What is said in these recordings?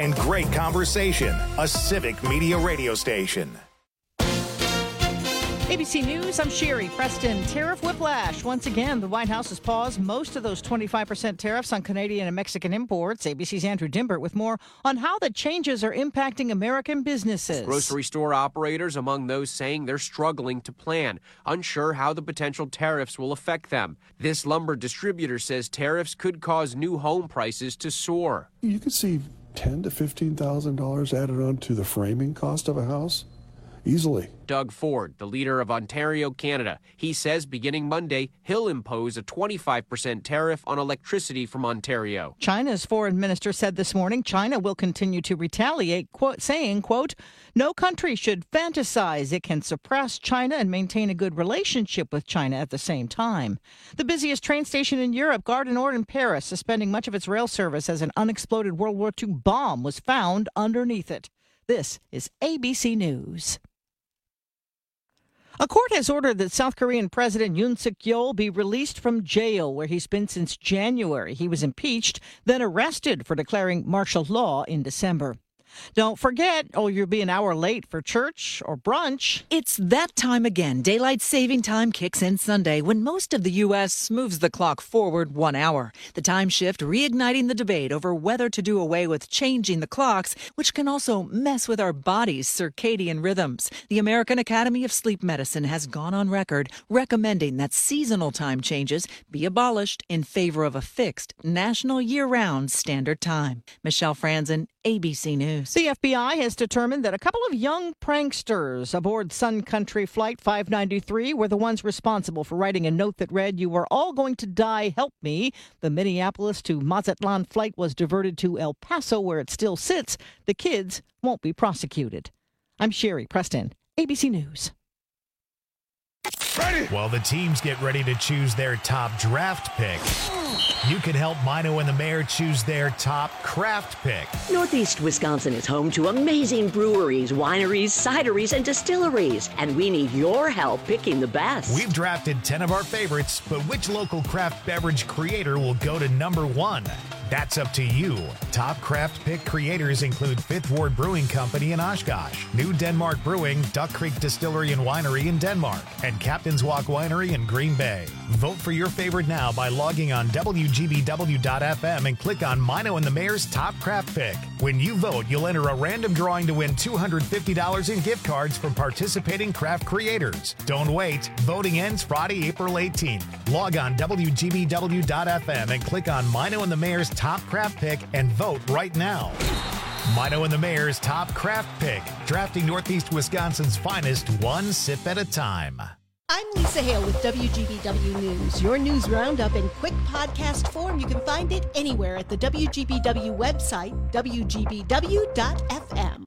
and great conversation. A Civic Media radio station. ABC News, I'm Sherry Preston. Tariff whiplash. Once again, the White House has paused most of those 25% tariffs on Canadian and Mexican imports. ABC's Andrew Dimbert with more on how the changes are impacting American businesses. Grocery store operators among those saying they're struggling to plan, unsure how the potential tariffs will affect them. This lumber distributor says tariffs could cause new home prices to soar. You could see $10,000 to $15,000 added on to the framing cost of a house easily. Doug Ford, the leader of Ontario, Canada, he says beginning Monday, he'll impose a 25% tariff on electricity from Ontario. China's foreign minister said this morning China will continue to retaliate, saying, quote, no country should fantasize it can suppress China and maintain a good relationship with China at the same time. The busiest train station in Europe, Gare du Nord in Paris, suspending much of its rail service as an unexploded World War II bomb was found underneath it. This is ABC News. A court has ordered that South Korean President Yoon Suk-yeol be released from jail, where he's been since January. He was impeached, then arrested for declaring martial law in December. Don't forget, you'll be an hour late for church or brunch. It's that time again. Daylight saving time kicks in Sunday when most of the U.S. moves the clock forward 1 hour. The time shift reigniting the debate over whether to do away with changing the clocks, which can also mess with our body's circadian rhythms. The American Academy of Sleep Medicine has gone on record recommending that seasonal time changes be abolished in favor of a fixed national year-round standard time. Michelle Franzen, ABC News. The FBI has determined that a couple of young pranksters aboard Sun Country Flight 593 were the ones responsible for writing a note that read, "You are all going to die, help me." The Minneapolis to Mazatlan flight was diverted to El Paso, where it still sits. The kids won't be prosecuted. I'm Sherry Preston, ABC News. Ready. While the teams get ready to choose their top draft pick, you can help Mino and the Mayor choose their top craft pick. Northeast Wisconsin is home to amazing breweries, wineries, cideries, and distilleries, and we need your help picking the best. We've drafted 10 of our favorites, but which local craft beverage creator will go to number 1? That's up to you. Top craft pick creators include Fifth Ward Brewing Company in Oshkosh, New Denmark Brewing, Duck Creek Distillery and Winery in Denmark, and Captain's Walk Winery in Green Bay. Vote for your favorite now by logging on WGBW.FM and click on Mino and the Mayor's Top Craft Pick. When you vote, you'll enter a random drawing to win $250 in gift cards from participating craft creators. Don't wait. Voting ends Friday, April 18th. Log on WGBW.FM and click on Mino and the Mayor's Top Craft Pick and vote right now. Mino and the Mayor's Top Craft Pick, drafting Northeast Wisconsin's finest one sip at a time. I'm Lisa Hale with WGBW News. Your news roundup in quick podcast form. You can find it anywhere at the WGBW website, WGBW.FM.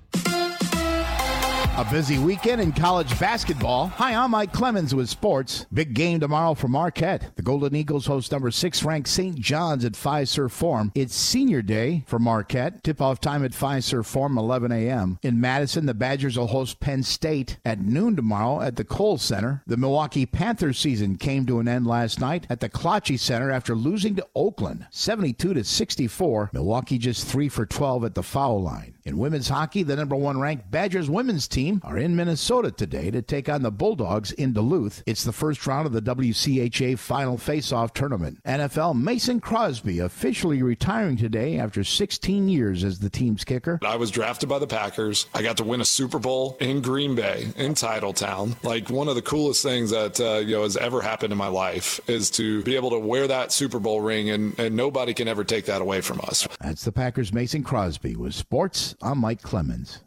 A busy weekend in college basketball. Hi, I'm Mike Clemens with sports. Big game tomorrow for Marquette. The Golden Eagles host number 6-ranked St. John's at Fiserv Forum. It's senior day for Marquette. Tip-off time at Fiserv Forum, 11 a.m. In Madison, the Badgers will host Penn State at noon tomorrow at the Kohl Center. The Milwaukee Panthers season came to an end last night at the Klotchie Center after losing to Oakland, 72-64. Milwaukee just 3 for 12 at the foul line. In women's hockey, the number 1 ranked Badgers women's team are in Minnesota today to take on the Bulldogs in Duluth. It's the first round of the WCHA Final Face-Off Tournament. NFL, Mason Crosby officially retiring today after 16 years as the team's kicker. I was drafted by the Packers. I got to win a Super Bowl in Green Bay, in Titletown. Like, one of the coolest things that has ever happened in my life is to be able to wear that Super Bowl ring, and nobody can ever take that away from us. That's the Packers' Mason Crosby. With sports, I'm Mike Clemens.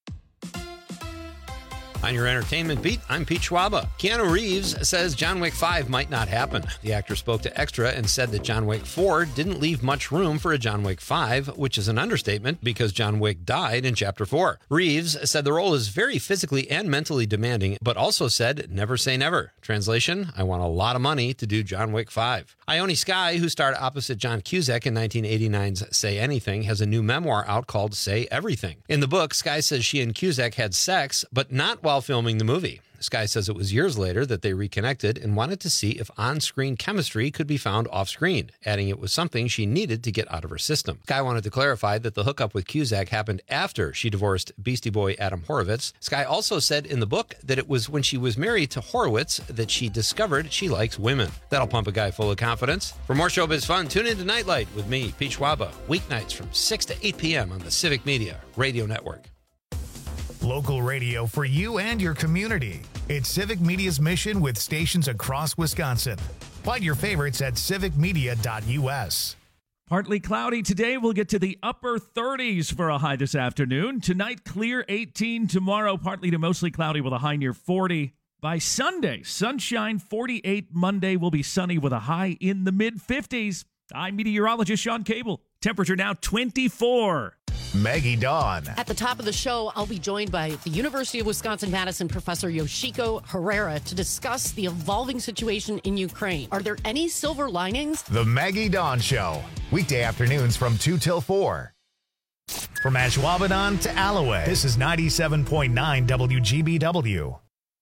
On your entertainment beat, I'm Pete Schwaba. Keanu Reeves says John Wick 5 might not happen. The actor spoke to Extra and said that John Wick 4 didn't leave much room for a John Wick 5, which is an understatement because John Wick died in Chapter 4. Reeves said the role is very physically and mentally demanding, but also said, never say never. Translation, I want a lot of money to do John Wick 5. Ione Skye, who starred opposite John Cusack in 1989's Say Anything, has a new memoir out called Say Everything. In the book, Skye says she and Cusack had sex, but not while filming the movie. Sky says it was years later that they reconnected and wanted to see if on-screen chemistry could be found off-screen, adding it was something she needed to get out of her system. Sky wanted to clarify that the hookup with Cusack happened after she divorced Beastie Boy Adam Horovitz. Sky also said in the book that it was when she was married to Horowitz that she discovered she likes women. That'll pump a guy full of confidence. For more showbiz fun, tune in to Nightlight with me, Pete Schwaba, weeknights from 6 to 8 p.m. on the Civic Media Radio Network. Local radio for you and your community. It's Civic Media's mission with stations across Wisconsin. Find your favorites at civicmedia.us. Partly cloudy today. We'll get to the upper 30s for a high this afternoon. Tonight, clear 18. Tomorrow, partly to mostly cloudy with a high near 40. By Sunday, sunshine 48. Monday will be sunny with a high in the mid-50s. I'm meteorologist Sean Cable. Temperature now 24. Maggie Dawn. At the top of the show, I'll be joined by the University of Wisconsin-Madison professor Yoshiko Herrera to discuss the evolving situation in Ukraine. Are there any silver linings? The Maggie Dawn Show. Weekday afternoons from 2 till 4. From Ashwaubenon to Alloway, this is 97.9 WGBW.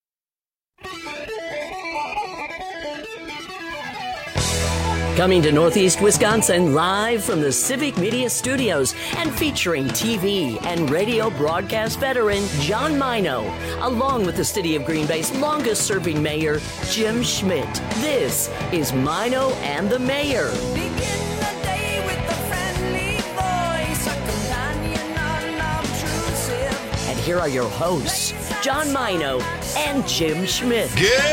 Coming to Northeast Wisconsin live from the Civic Media Studios and featuring TV and radio broadcast veteran John Mino, along with the City of Green Bay's longest-serving mayor, Jim Schmidt. This is Mino and the Mayor. And here are your hosts, John Mino and Jim Schmidt.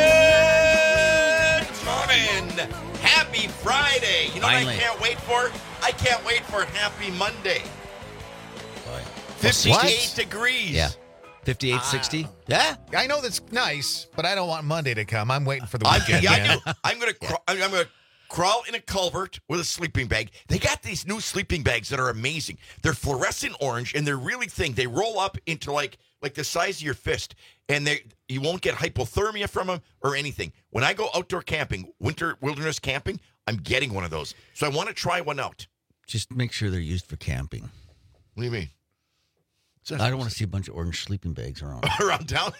Good morning. Happy Friday. You know Finally. what I can't wait for? I can't wait for Happy Monday. Boy. 58 degrees. Yeah. 58, 60? Yeah. I know that's nice, but I don't want Monday to come. I'm waiting for the weekend. I do. I'm gonna crawl in a culvert with a sleeping bag. They got these new sleeping bags that are amazing. They're fluorescent orange and they're really thin. They roll up into like the size of your fist, and you won't get hypothermia from them or anything. When I go outdoor camping, winter wilderness camping, I'm getting one of those. So I want to try one out. Just make sure they're used for camping. What do you mean? I don't want to see a bunch of orange sleeping bags around. Around town?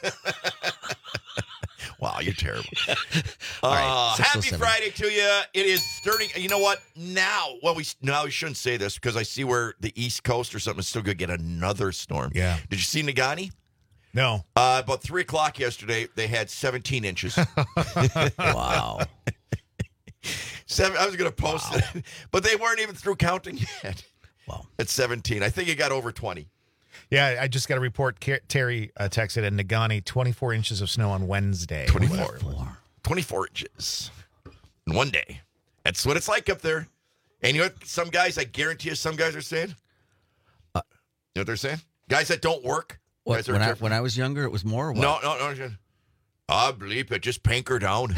Wow, you're terrible. All right, happy 6:07. Friday to you. It is starting. You know what? Now we shouldn't say this because I see where the East Coast or something is still going to get another storm. Yeah. Did you see Nagani? No. About 3 o'clock yesterday, they had 17 inches. Wow. I was going to post it, but they weren't even through counting yet. Wow. At 17. I think it got over 20. Yeah, I just got a report. Terry texted in Nagani, 24 inches of snow on Wednesday. 24 inches in one day. That's what it's like up there. And you know what some guys, I guarantee you, some guys are saying? You know what they're saying? Guys that don't work. What, when I was younger, it was more? Or what? No. Bleep it. Just pank her down.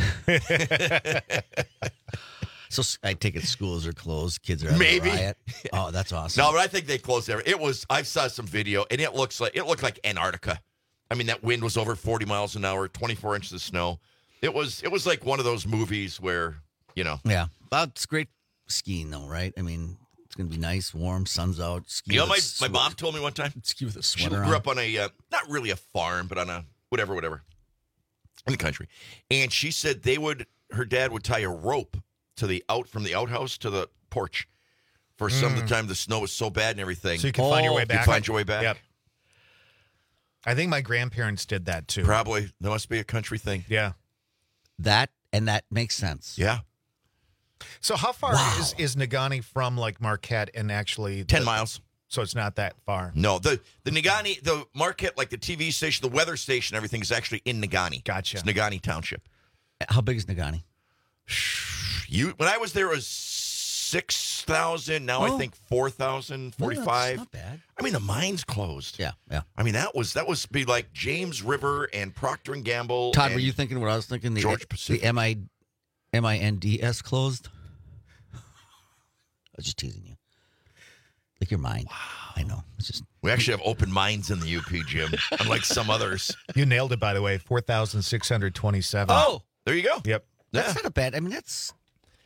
So I take it schools are closed, kids are having Maybe. a riot. Oh, that's awesome. No, but I think they closed everything. I saw some video, and it looked like Antarctica. I mean, that wind was over 40 miles an hour, 24 inches of snow. It was like one of those movies where, you know. Yeah. Well, it's great skiing, though, right? I mean, it's going to be nice, warm, sun's out. Ski You know, with my mom told me one time. Ski with a She sweater grew on. up on a, not really a farm, but on a whatever, in the country. And she said her dad would tie a rope from the outhouse to the porch for some of the time the snow was so bad and everything. So you can find your way back. You find your way back. Yep. I think my grandparents did that too. Probably. That must be a country thing. Yeah. That makes sense. Yeah. So how far is Nagani from like Marquette and actually 10 miles. So it's not that far. No, the Nagani, the Marquette, like the TV station, the weather station, everything is actually in Nagani. Gotcha. It's Nagani Township. How big is Nagani? When I was there, it was 6,000. Now I think 4,000, 45. No, that's not bad. I mean, the mine's closed. Yeah. I mean, that was be like James River and Procter and Gamble. Todd, and were you thinking what I was thinking? Georgia Pacific. The MINDS closed? I was just teasing you. Like your mind. Wow. I know. It's just We actually have open minds in the UP, Jim, unlike some others. You nailed it, by the way. 4,627. Oh, there you go. Yep. That's not a bad. I mean, that's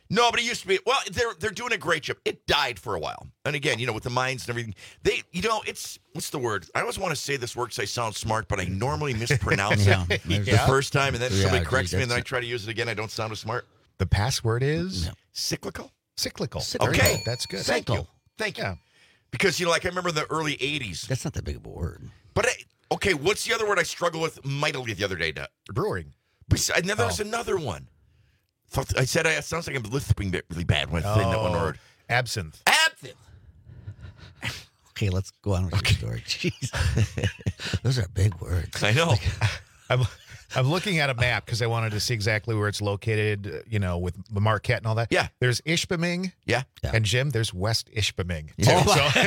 No, but it used to be. Well, they're doing a great job. It died for a while, and again, with the mines and everything, it's what's the word? I always want to say this word because I sound smart, but I normally mispronounce it the first time, and then somebody corrects me, and then I try to use it again. I don't sound as smart. The password is cyclical. Cyclical. Okay, that's good. Thank you. Yeah. Because like I remember in the early '80s. That's not that big of a word. But what's the other word I struggled with mightily the other day? Brewing. And then there was another one. I said it sounds like I'm lisping really bad when I say that one word. Absinthe. Absinthe. Okay, let's go on with your story. Jeez. Those are big words. I know. I'm looking at a map because I wanted to see exactly where it's located, with the Marquette and all that. Yeah. There's Ishpeming. Yeah. And Jim, there's West Ishpeming. Yeah.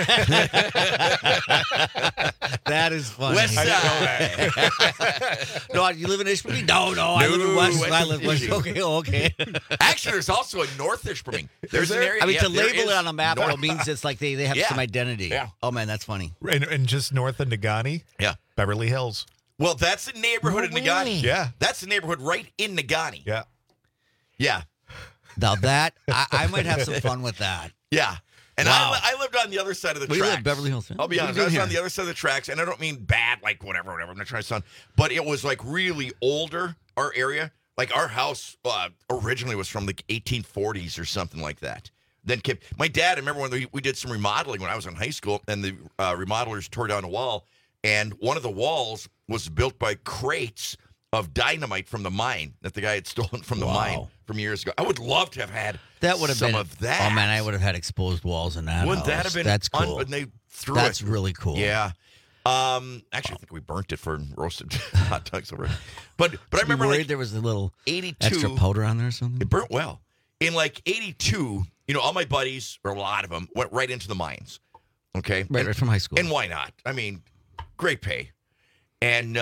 That is funny. West Side. No, you live in Ishpeming? No, I live in West. I live West. Okay. Actually, there's also a North Ishpeming. There's an area. I mean, to label it on a map, it means it's like they have some identity. Yeah. Oh, man, that's funny. And just north of Negaunee, Beverly Hills. Well, that's the neighborhood of Negaunee. Yeah. That's the neighborhood right in Negaunee. Yeah. Yeah. Now that, I might have some fun with that. Yeah. And wow. I lived on the other side of the tracks. You live in Beverly Hills. I'll be honest. I was on the other side of the tracks, and I don't mean bad, like whatever. I'm not trying to sound, but it was like really older, our area. Like our house originally was from the 1840s or something like that. Then my dad, I remember when we did some remodeling when I was in high school, and the remodelers tore down a wall, and one of the walls was built by crates of dynamite from the mine that the guy had stolen from the mine from years ago. I would love to have had some of that. Oh, man, I would have had exposed walls in that Wouldn't house. that have been That's cool. And they threw That's it. really cool. Yeah. Actually, I think we burnt it for roasted hot dogs over it. But I remember worried there was a little 82 extra powder on there or something? It burnt well. In like 82, all my buddies, or a lot of them, went right into the mines. Okay? Right from high school. And why not? I mean, great pay. And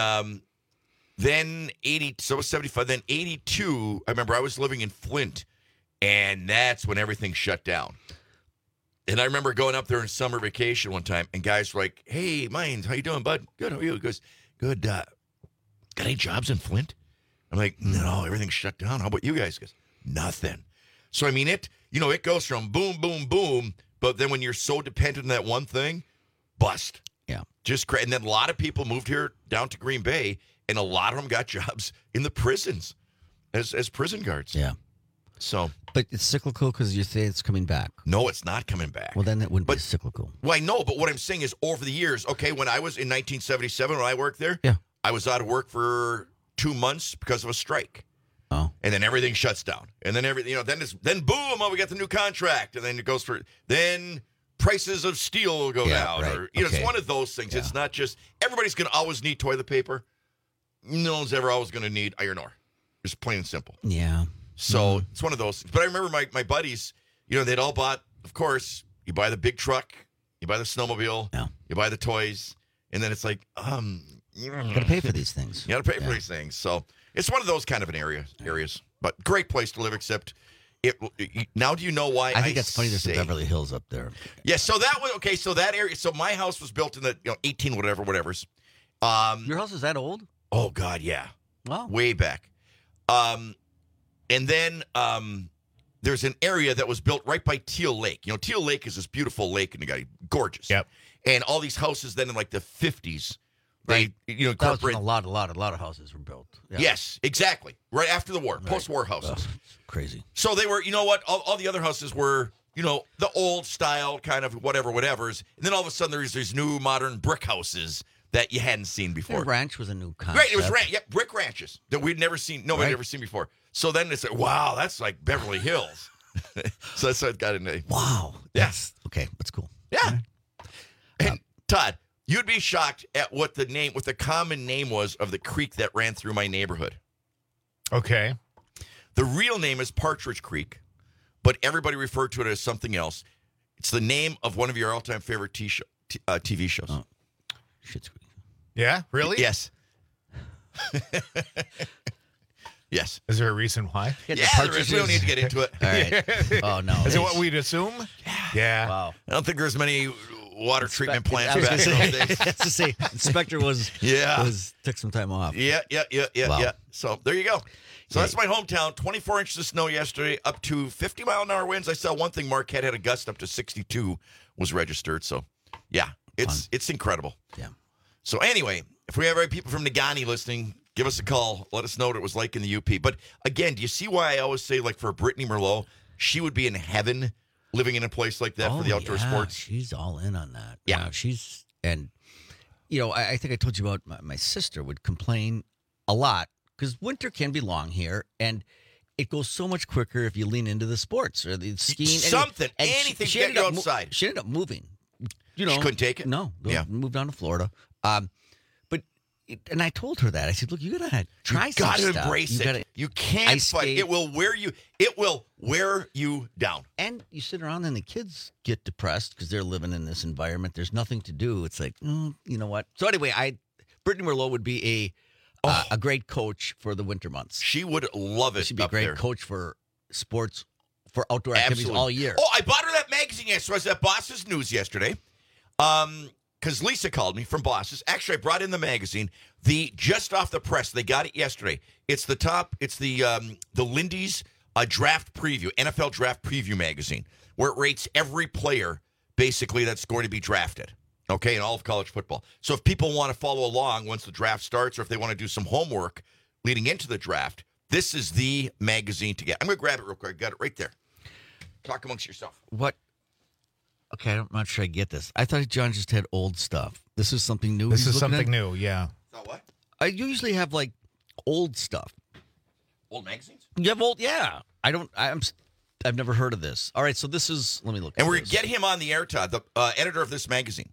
then 75, then 82, I remember I was living in Flint, and that's when everything shut down. And I remember going up there on summer vacation one time, and guys were like, "Hey, Mines, how you doing, bud? Good, how are you?" He goes, "Good. Got any jobs in Flint?" I'm like, "No, everything's shut down. How about you guys?" He goes, "Nothing." So, I mean, it goes from boom, boom, boom, but then when you're so dependent on that one thing, bust. Yeah. And then a lot of people moved here down to Green Bay, and a lot of them got jobs in the prisons as prison guards. Yeah. So, but it's cyclical because you say it's coming back. No, it's not coming back. Well, then it wouldn't be cyclical. Well, I know, but what I'm saying is over the years, okay, when I was in 1977, when I worked there, I was out of work for 2 months because of a strike. Oh. And then everything shuts down. And then then boom, we got the new contract. And then it goes then prices of steel will go down. Right. Or it's one of those things. Yeah. It's not just everybody's going to always need toilet paper. No one's ever always going to need iron ore. Just plain and simple. Yeah. So it's one of those. But I remember my buddies, they'd all bought, of course, you buy the big truck, you buy the snowmobile, you buy the toys, and then it's like, you got to pay for these things. You got to pay for these things. So it's one of those kind of areas. But great place to live, except now do you know why I think that's funny there's the Beverly Hills up there. Yeah, so that was, okay, so that area, so my house was built in the 18 whatever's. Your house is that old? Oh, God, yeah. Wow. Way back. And then there's an area that was built right by Teal Lake. Teal Lake is this beautiful lake, and gorgeous. Yep. And all these houses then in like the 50s, right? That was when a lot of houses were built. Yeah. Yes, exactly. Right after the war, post-war houses. Crazy. So they were, all the other houses were, the old style kind of whatever's. And then all of a sudden there's these new modern brick houses that you hadn't seen before. The ranch was a new concept. Right, it was brick ranches that we'd never seen, nobody had ever seen before. So then it's like, wow, that's like Beverly Hills. So that's how it got into. Wow. Yes. Okay, that's cool. Yeah. And Todd, you'd be shocked at what the common name was of the creek that ran through my neighborhood. Okay. The real name is Partridge Creek, but everybody referred to it as something else. It's the name of one of your all-time favorite TV shows. Oh. Schitt's Creek. Yeah, really? Yes. Yes. Is there a reason why? Yeah, there is. We don't need to get into it. All right. Oh, no. Is it what we'd assume? Yeah. Yeah. Wow. I don't think there's many water treatment plants I was back in gonna those days. to say, Inspector took some time off. Yeah. Wow. So there you go. So that's my hometown. 24 inches of snow yesterday, up to 50-mile-an-hour winds. I saw one thing. Marquette had a gust up to 62 was registered. So, yeah, it's incredible. Yeah. So anyway, if we have any people from Negaunee listening, give us a call. Let us know what it was like in the UP. But again, do you see why I always say, like, for Brittany Merlot, she would be in heaven living in a place like that for the outdoor sports? She's all in on that. Yeah. I think I told you about my sister would complain a lot because winter can be long here, and it goes so much quicker if you lean into the sports or the skiing. Anything to get you outside. She ended up moving. She couldn't take it? No. Moved down to Florida. And I told her that. I said, look, you got to try some stuff. You got to embrace it. You can't fight. It will wear you down. And you sit around and the kids get depressed because they're living in this environment. There's nothing to do. It's like, you know what? So anyway, Brittany Merlot would be a great coach for the winter months. She would love it. She'd be a great coach for sports, for outdoor activities all year. Oh, I bought her that magazine yesterday. So I was at Boss's News yesterday. Because Lisa called me from Boss's. Actually, I brought in the magazine. Just off the press. They got it yesterday. It's the Lindy's draft preview, NFL draft preview magazine, where it rates every player basically that's going to be drafted. Okay, in all of college football. So if people want to follow along once the draft starts, or if they want to do some homework leading into the draft, this is the magazine to get. I'm going to grab it real quick. I got it right there. Talk amongst yourself. What? Okay, I'm not sure I get this. I thought John just had old stuff. This is something new. This is something new, yeah. So what? I usually have like old stuff. Old magazines? You have old, yeah. I've never heard of this. All right, so this is. Let me look. And we're going to get him on the air, Todd, the editor of this magazine.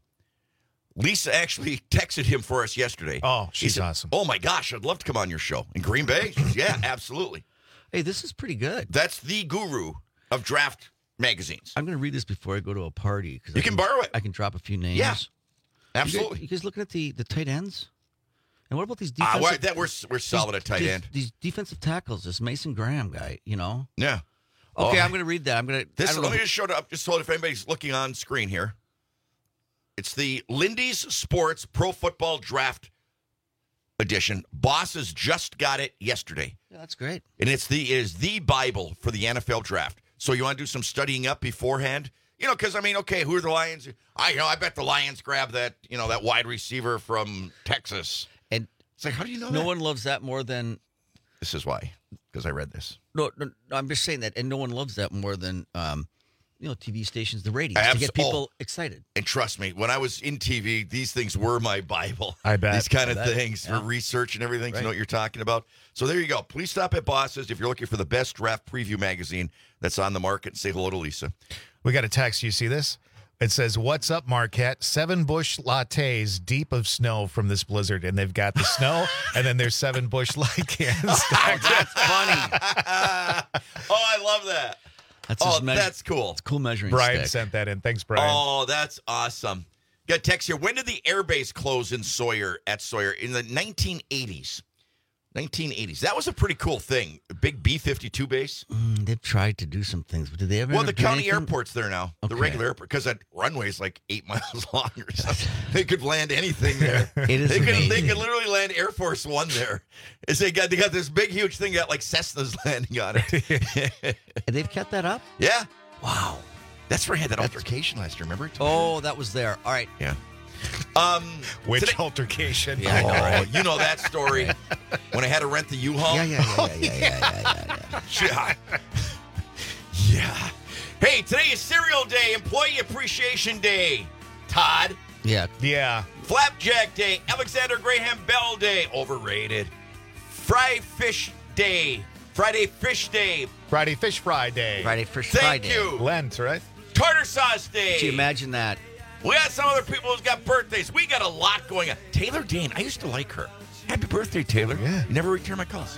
Lisa actually texted him for us yesterday. Oh, she's awesome. Oh my gosh, I'd love to come on your show in Green Bay. Yeah, absolutely. Hey, this is pretty good. That's the guru of draft magazines. I'm going to read this before I go to a party. You can borrow it. I can drop a few names. Yeah, absolutely. You guys looking at the tight ends? And what about these defensive... we're solid at tight end. These defensive tackles, this Mason Graham guy, you know? Yeah. Okay, I'm going to read that. Let me just show it up. Just hold it if anybody's looking on screen here. It's the Lindy's Sports Pro Football Draft Edition. Bosses just got it yesterday. Yeah, that's great. And it is the Bible for the NFL draft. So you want to do some studying up beforehand? You know, because, I mean, okay, who are the Lions? I bet the Lions grab that wide receiver from Texas. And it's like, how do you know no that? one loves that more than... This is why, because I read this. No, I'm just saying that, and no one loves that more than... TV stations, the ratings, to get people excited. And trust me, when I was in TV, these things were my Bible. I bet. These kind of things for research and everything to know what you're talking about. So there you go. Please stop at Boss's if you're looking for the best draft preview magazine that's on the market, and say hello to Lisa. We got a text. You see this? It says, "What's up, Marquette? 7 Busch lattes deep of snow from this blizzard." And they've got the snow, and then there's 7 Busch Light cans. That's funny. I love that. That's cool. It's a cool measuring Brian stick. sent that in. Thanks, Brian. Oh, that's awesome. Got a text here. When did the air base close in Sawyer? In the 1980s. 1980s. That was a pretty cool thing. A big B-52 base. They've tried to do some things, but did they ever? Well, the county airport's there now. Okay. The regular airport, because that runway is like 8 miles long or something. They could land anything there. It is amazing. They could literally land Air Force One there. They got this big, huge thing, got like Cessna's landing on it. And they've kept that up? Yeah. Wow. That's where I had that altercation last year, remember? Oh, that was there. All right. Yeah. Which altercation? Yeah, I know, right? You know that story. When I had to rent the U-Haul? Yeah. Yeah. Hey, today is Cereal Day, Employee Appreciation Day. Todd. Yeah. Flapjack Day, Alexander Graham Bell Day. Overrated. Friday Fish Day. Friday Fish Friday. Friday Fish Friday. Thank you. Lent, right? Tartar Sauce Day. Can you imagine that? We got some other people who's got birthdays. We got a lot going on. Taylor Dane, I used to like her. Happy birthday, Taylor. Yeah. You never return my calls.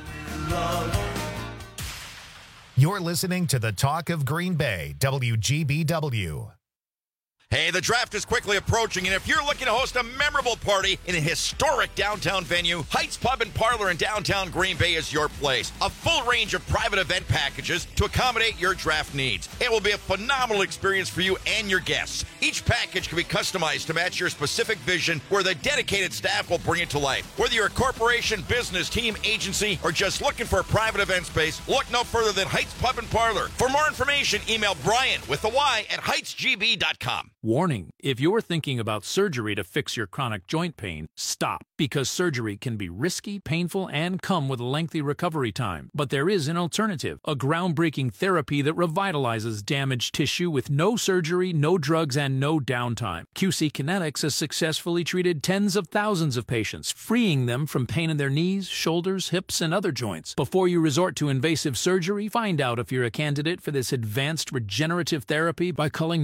You're listening to the Talk of Green Bay, WGBW. Hey, the draft is quickly approaching, and if you're looking to host a memorable party in a historic downtown venue, Heights Pub and Parlor in downtown Green Bay is your place. A full range of private event packages to accommodate your draft needs. It will be a phenomenal experience for you and your guests. Each package can be customized to match your specific vision, where the dedicated staff will bring it to life. Whether you're a corporation, business, team, agency, or just looking for a private event space, look no further than Heights Pub and Parlor. For more information, email Brian with the Y at heightsgb.com. Warning, if you're thinking about surgery to fix your chronic joint pain, stop, because surgery can be risky, painful, and come with a lengthy recovery time. But there is an alternative, a groundbreaking therapy that revitalizes damaged tissue with no surgery, no drugs, and no downtime. QC Kinetics has successfully treated tens of thousands of patients, freeing them from pain in their knees, shoulders, hips, and other joints. Before you resort to invasive surgery, find out if you're a candidate for this advanced regenerative therapy by calling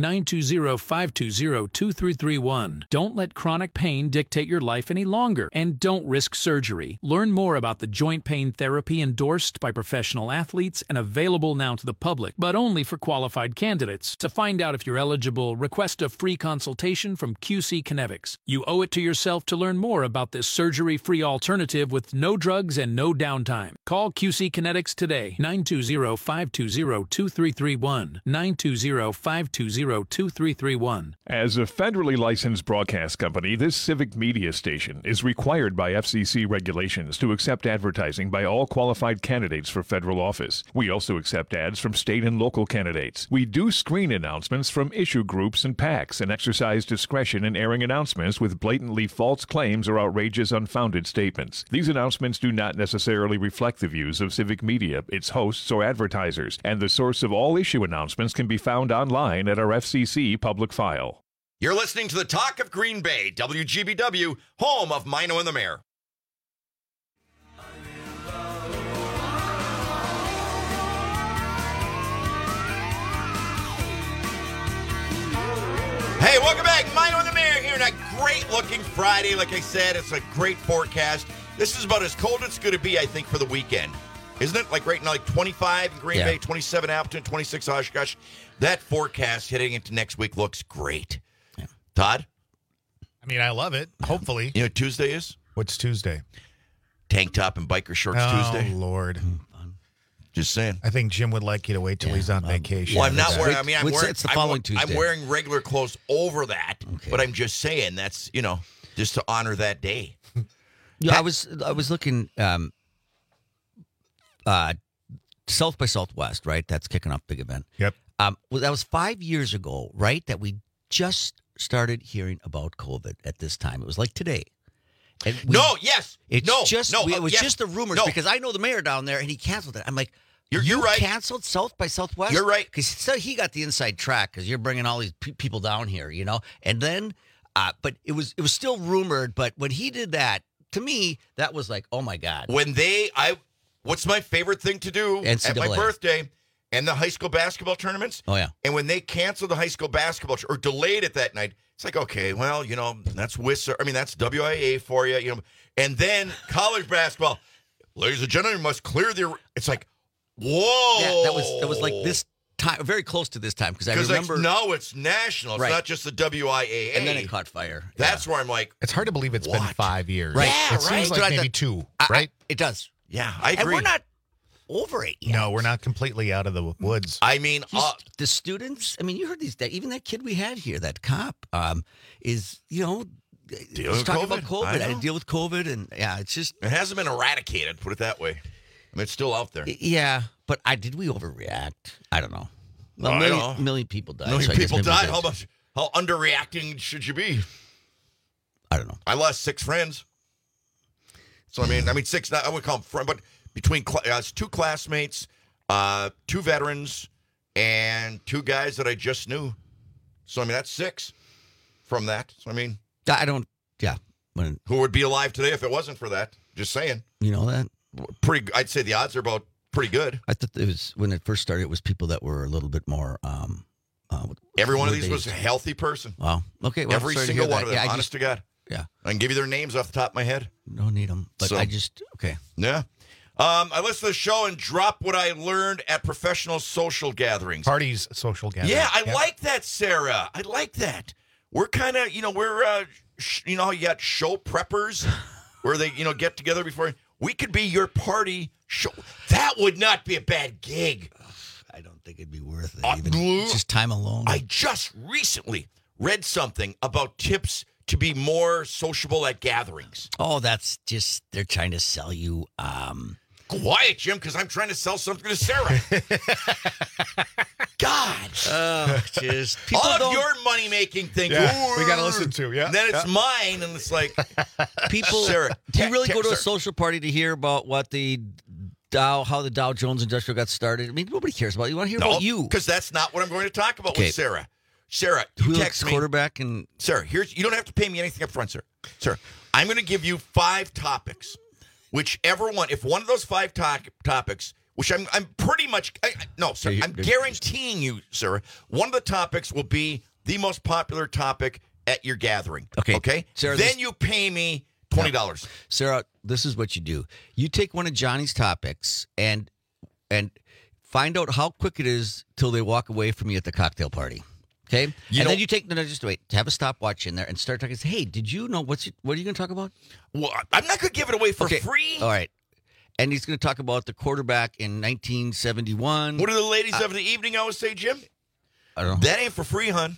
920-520-2331. Don't let chronic pain dictate your life any longer, and don't risk surgery. Learn more about the joint pain therapy endorsed by professional athletes and available now to the public, but only for qualified candidates. To find out if you're eligible, request a free consultation from QC Kinetics. You owe it to yourself to learn more about this surgery-free alternative with no drugs and no downtime. Call QC Kinetics today, 920-520-2331, 920-520-2331. As a federally licensed broadcast company, this civic media station is required by FCC regulations to accept advertising by all qualified candidates for federal office. We also accept ads from state and local candidates. We do screen announcements from issue groups and PACs and exercise discretion in airing announcements with blatantly false claims or outrageous, unfounded statements. These announcements do not necessarily reflect the views of civic media, its hosts, or advertisers, and the source of all issue announcements can be found online at our FCC public file. You're listening to the Talk of Green Bay, WGBW, home of Mino and the Mayor. Hey, welcome back. Mino and the Mayor here on a great-looking Friday. Like I said, it's a great forecast. This is about as cold as it's going to be, I think, for the weekend. Isn't it? Like right now, like 25 in Green Bay, 27 Appleton, 26 Oshkosh. That forecast heading into next week looks great. Yeah. Todd? I mean, I love it. Hopefully. You know what Tuesday is? What's Tuesday? Tank top and biker shorts Tuesday. Oh, Lord. Just saying. I think Jim would like you to wait till he's on vacation. Well, I'm not wearing. I mean, I'm wearing. It's the following Tuesday. I'm wearing regular clothes over that, Okay. but I'm just saying that's just to honor that day. Yeah, I was looking. South by Southwest, right? That's kicking off big event. Yep. Well, that was 5 years ago, right? That we just started hearing about COVID at this time. It was like today. And it was just the rumors because I know the mayor down there and he canceled it. I'm like, you're right. Canceled South by Southwest. You're right because he got the inside track because you're bringing all these people down here, And then, but it was still rumored. But when he did that, to me, that was like, oh my God. What's my favorite thing to do NCAA. at my birthday and the high school basketball tournaments? Oh, yeah. And when they canceled the high school basketball or delayed it that night, it's like, okay, well, that's WISA. I mean, that's WIA for you, And then college basketball, ladies and gentlemen, must clear the. It's like, whoa. Yeah, that was like this time, very close to this time because I remember. No, it's national. It's not just the WIAA. And then it caught fire. That's where I'm like, it's hard to believe it's been 5 years. Right. Yeah, it seems like maybe 2, right? It does. Yeah, I agree. And we're not over it yet. No, we're not completely out of the woods. I mean, the students, you heard even that kid we had here, that cop, is, talking about COVID. I had to deal with COVID, and it's just. It hasn't been eradicated, put it that way. I mean, it's still out there. Yeah, but did we overreact? I don't know. Well, a million people died. People died. How underreacting should you be? I don't know. I lost 6 friends. So, I mean 6, I would call them friends, but between 2 classmates, 2 veterans, and 2 guys that I just knew. So, I mean, that's 6 from that. So, I mean. Who would be alive today if it wasn't for that? Just saying. You know that? I'd say the odds are about pretty good. I thought it was, when it first started, it was people that were a little bit more. Every one of these was a healthy person. Wow. Okay. Well, every single one of them, honest to God. Yeah. I can give you their names off the top of my head. Don't need them. But okay. Yeah. I listen to the show and drop what I learned at professional social gatherings. Parties, social gatherings. Yeah, I like that, Sarah. I like that. We're kind of, we're, you know how you got show preppers where they, get together before. We could be your party show. That would not be a bad gig. I don't think it'd be worth it. Even just time alone. I just recently read something about tips to be more sociable at gatherings. Oh, that's just, they're trying to sell you. Quiet, Jim, because I'm trying to sell something to Sarah. God. Just all of your money-making things. Yeah, we got to listen to, yeah. And then it's mine, and it's like, people, Sarah, do you really go to a social party to hear about what how the Dow Jones Industrial got started? I mean, nobody cares about it. You want to hear about you. Because that's not what I'm going to talk about with Sarah. Sarah, you text me. Quarterback and Sarah, you don't have to pay me anything up front, sir. Sir, I'm going to give you 5 topics. Whichever one, if one of those 5 topics, which I'm pretty much, no, sir, I'm guaranteeing you, sir, one of the topics will be the most popular topic at your gathering. Okay? Sarah, then you pay me $20. Sarah, this is what you do. You take one of Johnny's topics and find out how quick it is till they walk away from you at the cocktail party. Okay? Then you take, just wait, have a stopwatch in there and start talking. Say, hey, did you know, what are you going to talk about? Well, I'm not going to give it away for free. All right. And he's going to talk about the quarterback in 1971. What do the ladies of the evening always say, Jim? I don't know. That ain't for free, hon.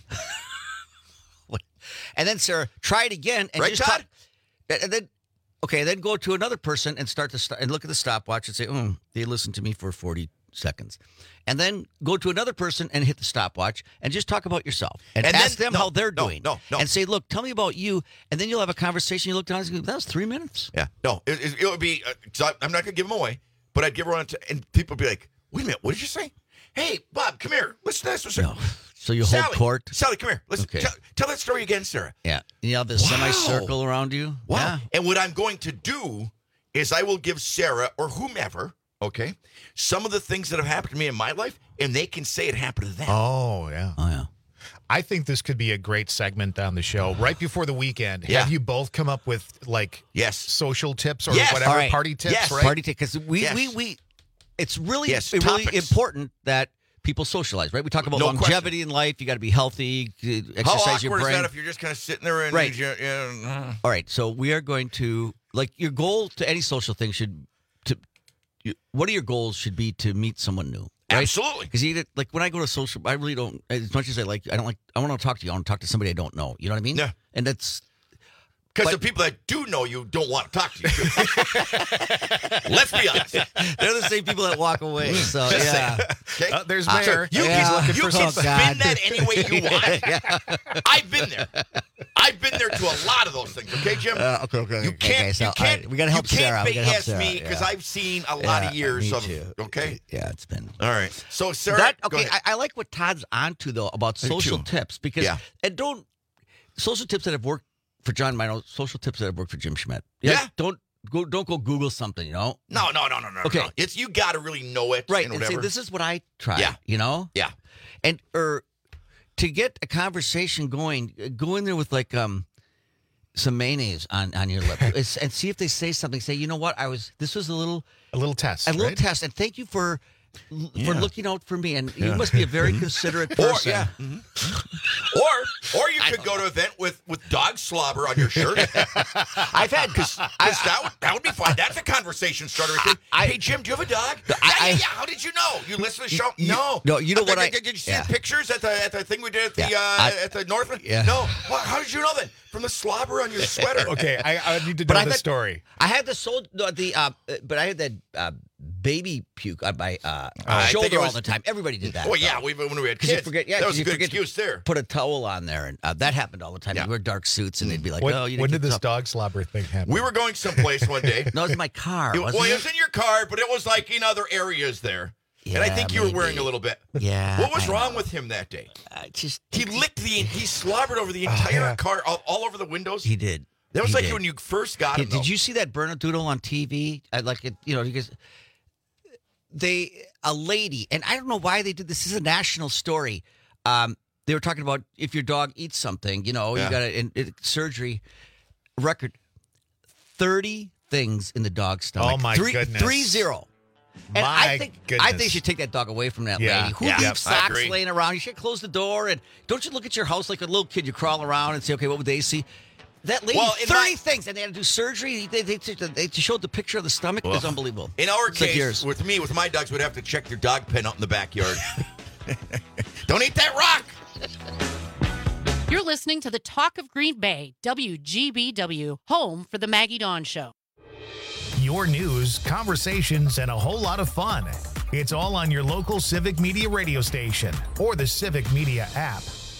And then, Sarah, try it again. And right, just Todd? And then go to another person and and look at the stopwatch and say, they listened to me for 40 seconds. And then go to another person and hit the stopwatch and just talk about yourself. And ask them how they're doing. No. And say, look, tell me about you. And then you'll have a conversation. You look down and go, that was 3 minutes. Yeah. No, it would be, I'm not going to give them away, but I'd give her on, and people would be like, wait a minute, what did you say? Hey, Bob, come here. Listen to this. No. So you hold court? Sally, come here. Listen, tell that story again, Sarah. Yeah. You have the semicircle around you. Wow. Yeah. And what I'm going to do is I will give Sarah or whomever, some of the things that have happened to me in my life, and they can say it happened to them. Oh, yeah. Oh, yeah. I think this could be a great segment on the show right before the weekend. Have you both come up with social tips or whatever, party tips, right? Party tips. Because we it's really important that people socialize, right? We talk about longevity in life. You got to be healthy, exercise your brain. How awkward is that if you're just kind of sitting there and All right, so we are going to your goal to any social thing what are your goals should be to meet someone new? Right? Absolutely. Because when I go to social, I really don't. As much as I want to talk to you. I want to talk to somebody I don't know. You know what I mean? Yeah. And that's. Because the people that do know you don't want to talk to you. Let's be honest. They're the same people that walk away. So, yeah. Okay? There's Mayor. You can spin that any way you want. I've been there. I've been there to a lot of those things. Okay, Jim? Okay. You can't. We got to help Sarah. You can't BS me because I've seen a lot of years of it. Okay? Yeah, it's been. All right. So, Sarah. I like what Todd's onto, though, about social tips. Because, social tips that have worked for John Mino, social tips that have worked for Jim Schmidt. Yeah. Don't go Google something, No. Okay. No. It's you got to really know it. Right. And And whatever. say, this is what I tried. Yeah. Yeah. And to get a conversation going, go in there with some mayonnaise on your lip and see if they say something. Say, you know what? This was a little test. Test. And thank you for looking out for me. And you must be a very considerate person. Or you could go to an event with dog slobber on your shirt. I've had because that would be fun. That's a conversation starter. Hey Jim, do you have a dog? Yeah. How did you know? You listen to the show? No. You know what? Did you see the pictures at the thing we did at the Northland? Yeah. No. Well, how did you know that? From the slobber on your sweater. Okay, I need to know the story. I had but I had that baby puke on my shoulder all the time. Everybody did that. Oh yeah, when we had kids. That was a good excuse there. Put a towel on there, and that happened all the time. We wear dark suits, and they'd be like, when did this dog slobber thing happen? We were going someplace one day. No, it was in my car. It was in your car, but it was in other areas there. Yeah, and I think you were wearing a little bit. Yeah. What was wrong with him that day? He slobbered over the entire car, all over the windows. He did. That was when you first got him. Did you see that Bernedoodle on TV? Because a lady, and I don't know why they did this. This is a national story. They were talking about if your dog eats something, you got a surgery record. things in the dog's stomach. Oh, my goodness. 3-0. And I think you should take that dog away from that lady. Who leaves socks laying around? You should close the door. And don't you look at your house like a little kid? You crawl around and say, okay, what would they see? That lady, 30 things, and they had to do surgery. They showed the picture of the stomach. It was unbelievable. In our case, with my dogs, would have to check their dog pen out in the backyard. Don't eat that rock! You're listening to the Talk of Green Bay, WGBW, home for the Maggie Dawn Show. Your news, conversations, and a whole lot of fun. It's all on your local Civic Media radio station or the Civic Media app.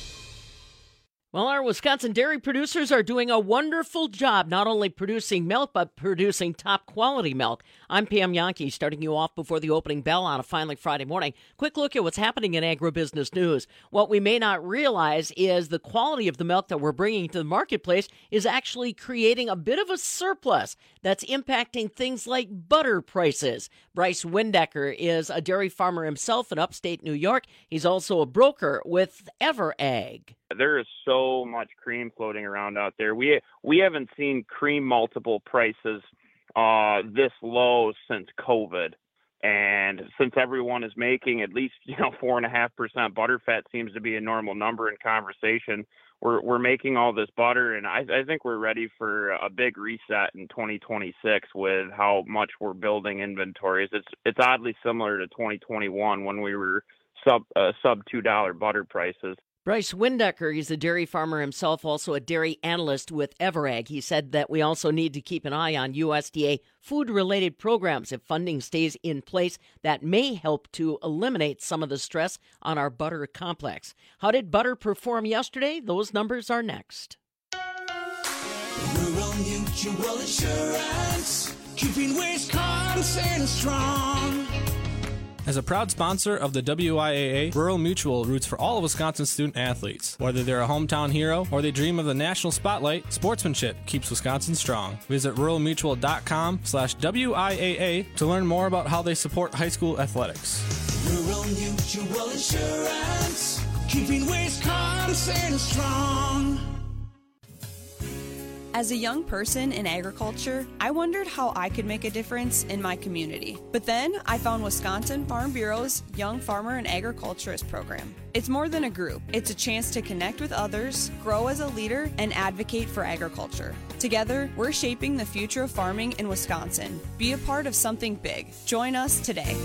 Well, our Wisconsin dairy producers are doing a wonderful job not only producing milk, but producing top-quality milk. I'm Pam Yankee, starting you off before the opening bell on a Finally Friday morning. Quick look at what's happening in agribusiness news. What we may not realize is the quality of the milk that we're bringing to the marketplace is actually creating a bit of a surplus that's impacting things like butter prices. Bryce Windecker is a dairy farmer himself in upstate New York. He's also a broker with EverAg. There is so much cream floating around out there. We haven't seen cream multiple prices this low since COVID. And since everyone is making at least 4.5% butterfat seems to be a normal number in conversation. We're making all this butter, and I think we're ready for a big reset in 2026 with how much we're building inventories. It's oddly similar to 2021 when we were sub $2 butter prices. Bryce Windecker, he's a dairy farmer himself, also a dairy analyst with EverAg. He said that we also need to keep an eye on USDA food-related programs. If funding stays in place, that may help to eliminate some of the stress on our butter complex. How did butter perform yesterday? Those numbers are next. Rural Mutual Insurance, keeping Wisconsin strong. As a proud sponsor of the WIAA, Rural Mutual roots for all of Wisconsin's student athletes. Whether they're a hometown hero or they dream of the national spotlight, sportsmanship keeps Wisconsin strong. Visit ruralmutual.com/WIAA to learn more about how they support high school athletics. Rural Mutual Insurance, keeping Wisconsin strong. As a young person in agriculture, I wondered how I could make a difference in my community. But then I found Wisconsin Farm Bureau's Young Farmer and Agriculturist program. It's more than a group. It's a chance to connect with others, grow as a leader, and advocate for agriculture. Together, we're shaping the future of farming in Wisconsin. Be a part of something big. Join us today.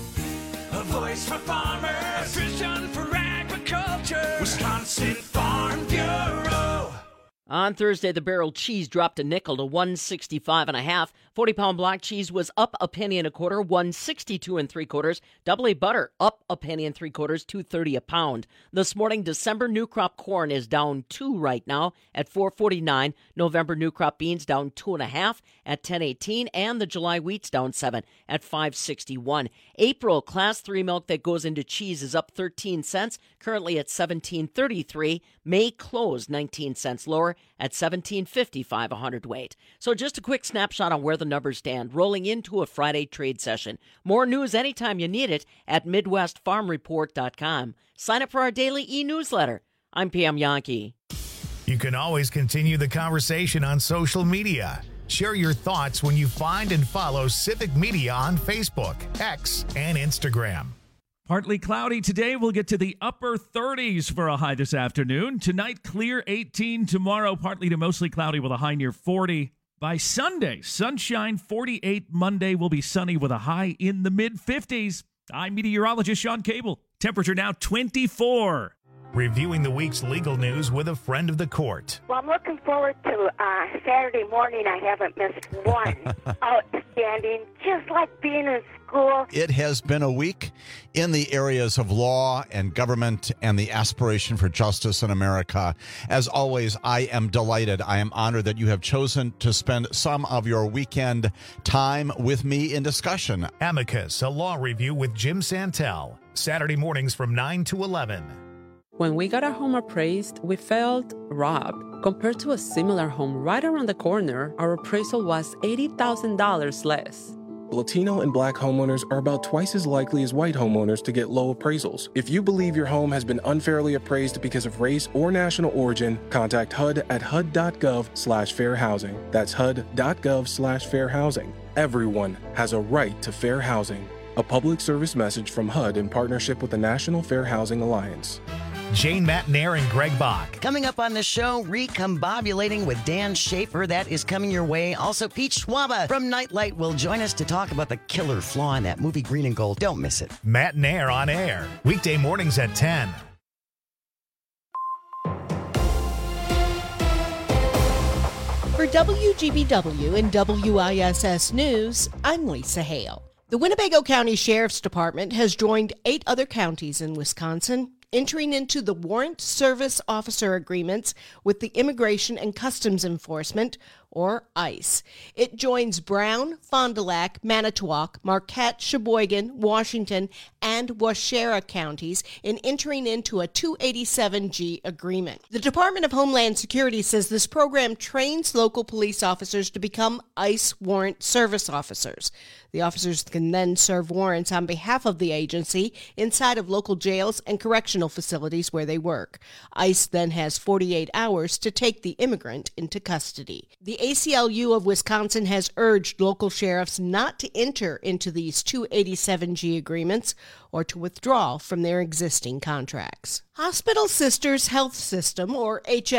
A voice for farmers, a vision for agriculture. Wisconsin Farm Bureau. On Thursday, the barrel cheese dropped a nickel to $1.65 1/2. 40-pound block cheese was up a penny and a quarter, $1.62 3/4. Double A butter up a penny and 3/4, $2.30 a pound. This morning, December new crop corn is down 2 right now at $4.49. November new crop beans down 2.5 at $10.18, and the July wheat's down 7 at $5.61. April Class 3 milk that goes into cheese is up 13 cents, currently at $17.33. May close 19 cents lower at $17.55 a hundredweight. So just a quick snapshot on where the numbers stand, rolling into a Friday trade session. More news anytime you need it at MidwestFarmReport.com. Sign up for our daily e-newsletter. I'm Pam Yankee. You can always continue the conversation on social media. Share your thoughts when you find and follow Civic Media on Facebook, X, and Instagram. Partly cloudy today. We'll get to the upper 30s for a high this afternoon. Tonight, clear 18. Tomorrow, partly to mostly cloudy with a high near 40. By Sunday, sunshine 48. Monday will be sunny with a high in the mid-50s. I'm meteorologist Sean Cable. Temperature now 24. Reviewing the week's legal news with a friend of the court. Well, I'm looking forward to Saturday morning. I haven't missed one. Outstanding, just like being in school. It has been a week in the areas of law and government and the aspiration for justice in America. As always, I am delighted. I am honored that you have chosen to spend some of your weekend time with me in discussion. Amicus, a law review with Jim Santel. Saturday mornings from 9 to 11. When we got our home appraised, we felt robbed. Compared to a similar home right around the corner, our appraisal was $80,000 less. Latino and Black homeowners are about twice as likely as white homeowners to get low appraisals. If you believe your home has been unfairly appraised because of race or national origin, contact HUD at HUD.gov/fair housing. That's HUD.gov/fair housing. Everyone has a right to fair housing. A public service message from HUD in partnership with the National Fair Housing Alliance. Jane Matnair and Greg Bach. Coming up on the show, Recombobulating with Dan Schaefer. That is coming your way. Also, Pete Schwaba from Nightlight will join us to talk about the killer flaw in that movie Green and Gold. Don't miss it. Matnair on air. Weekday mornings at 10. For WGBW and WISS News, I'm Lisa Hale. The Winnebago County Sheriff's Department has joined 8 other counties in Wisconsin, entering into the Warrant Service Officer Agreements with the Immigration and Customs Enforcement, or ICE. It joins Brown, Fond du Lac, Manitowoc, Marquette, Sheboygan, Washington, and Waushara counties in entering into a 287G agreement. The Department of Homeland Security says this program trains local police officers to become ICE warrant service officers. The officers can then serve warrants on behalf of the agency inside of local jails and correctional facilities where they work. ICE then has 48 hours to take the immigrant into custody. The ACLU of Wisconsin has urged local sheriffs not to enter into these 287G agreements or to withdraw from their existing contracts. Hospital Sisters Health System, or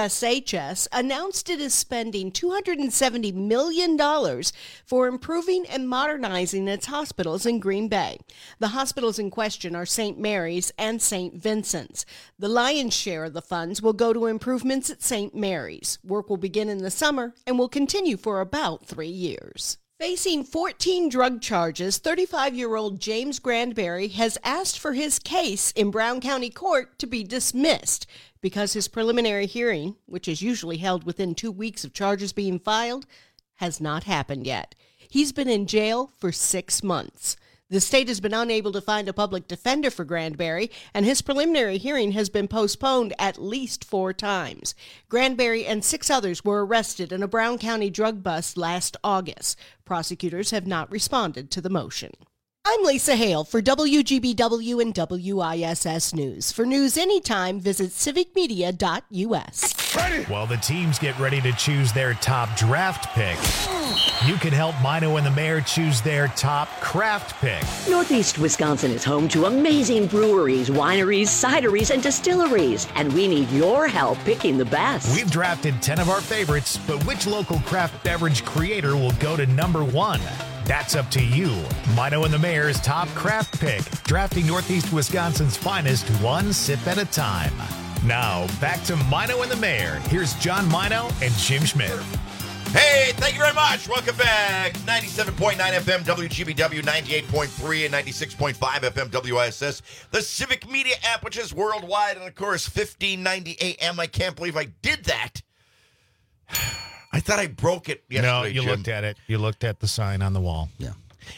HSHS, announced it is spending $270 million for improving and modernizing its hospitals in Green Bay. The hospitals in question are St. Mary's and St. Vincent's. The lion's share of the funds will go to improvements at St. Mary's. Work will begin in the summer and will continue for about 3 years. Facing 14 drug charges, 35-year-old James Grandberry has asked for his case in Brown County Court to be dismissed because his preliminary hearing, which is usually held within 2 weeks of charges being filed, has not happened yet. He's been in jail for 6 months. The state has been unable to find a public defender for Grandberry, and his preliminary hearing has been postponed at least 4 times. Grandberry and 6 others were arrested in a Brown County drug bust last August. Prosecutors have not responded to the motion. I'm Lisa Hale for WGBW and WISS News. For news anytime, visit civicmedia.us. While the teams get ready to choose their top draft pick, you can help Mino and the Mayor choose their top craft pick. Northeast Wisconsin is home to amazing breweries, wineries, cideries, and distilleries, and we need your help picking the best. We've drafted 10 of our favorites, but which local craft beverage creator will go to number 1? That's up to you. Mino and the Mayor's top craft pick, drafting Northeast Wisconsin's finest one sip at a time. Now, back to Mino and the Mayor. Here's John Mino and Jim Schmidt. Hey, thank you very much. Welcome back. 97.9 FM WGBW, 98.3 and 96.5 FM WISS. The Civic Media app, which is worldwide, and of course, 1590 AM. I can't believe I did that. I thought I broke it yesterday, No, you Jim. looked at it. You looked at the sign on the wall. Yeah.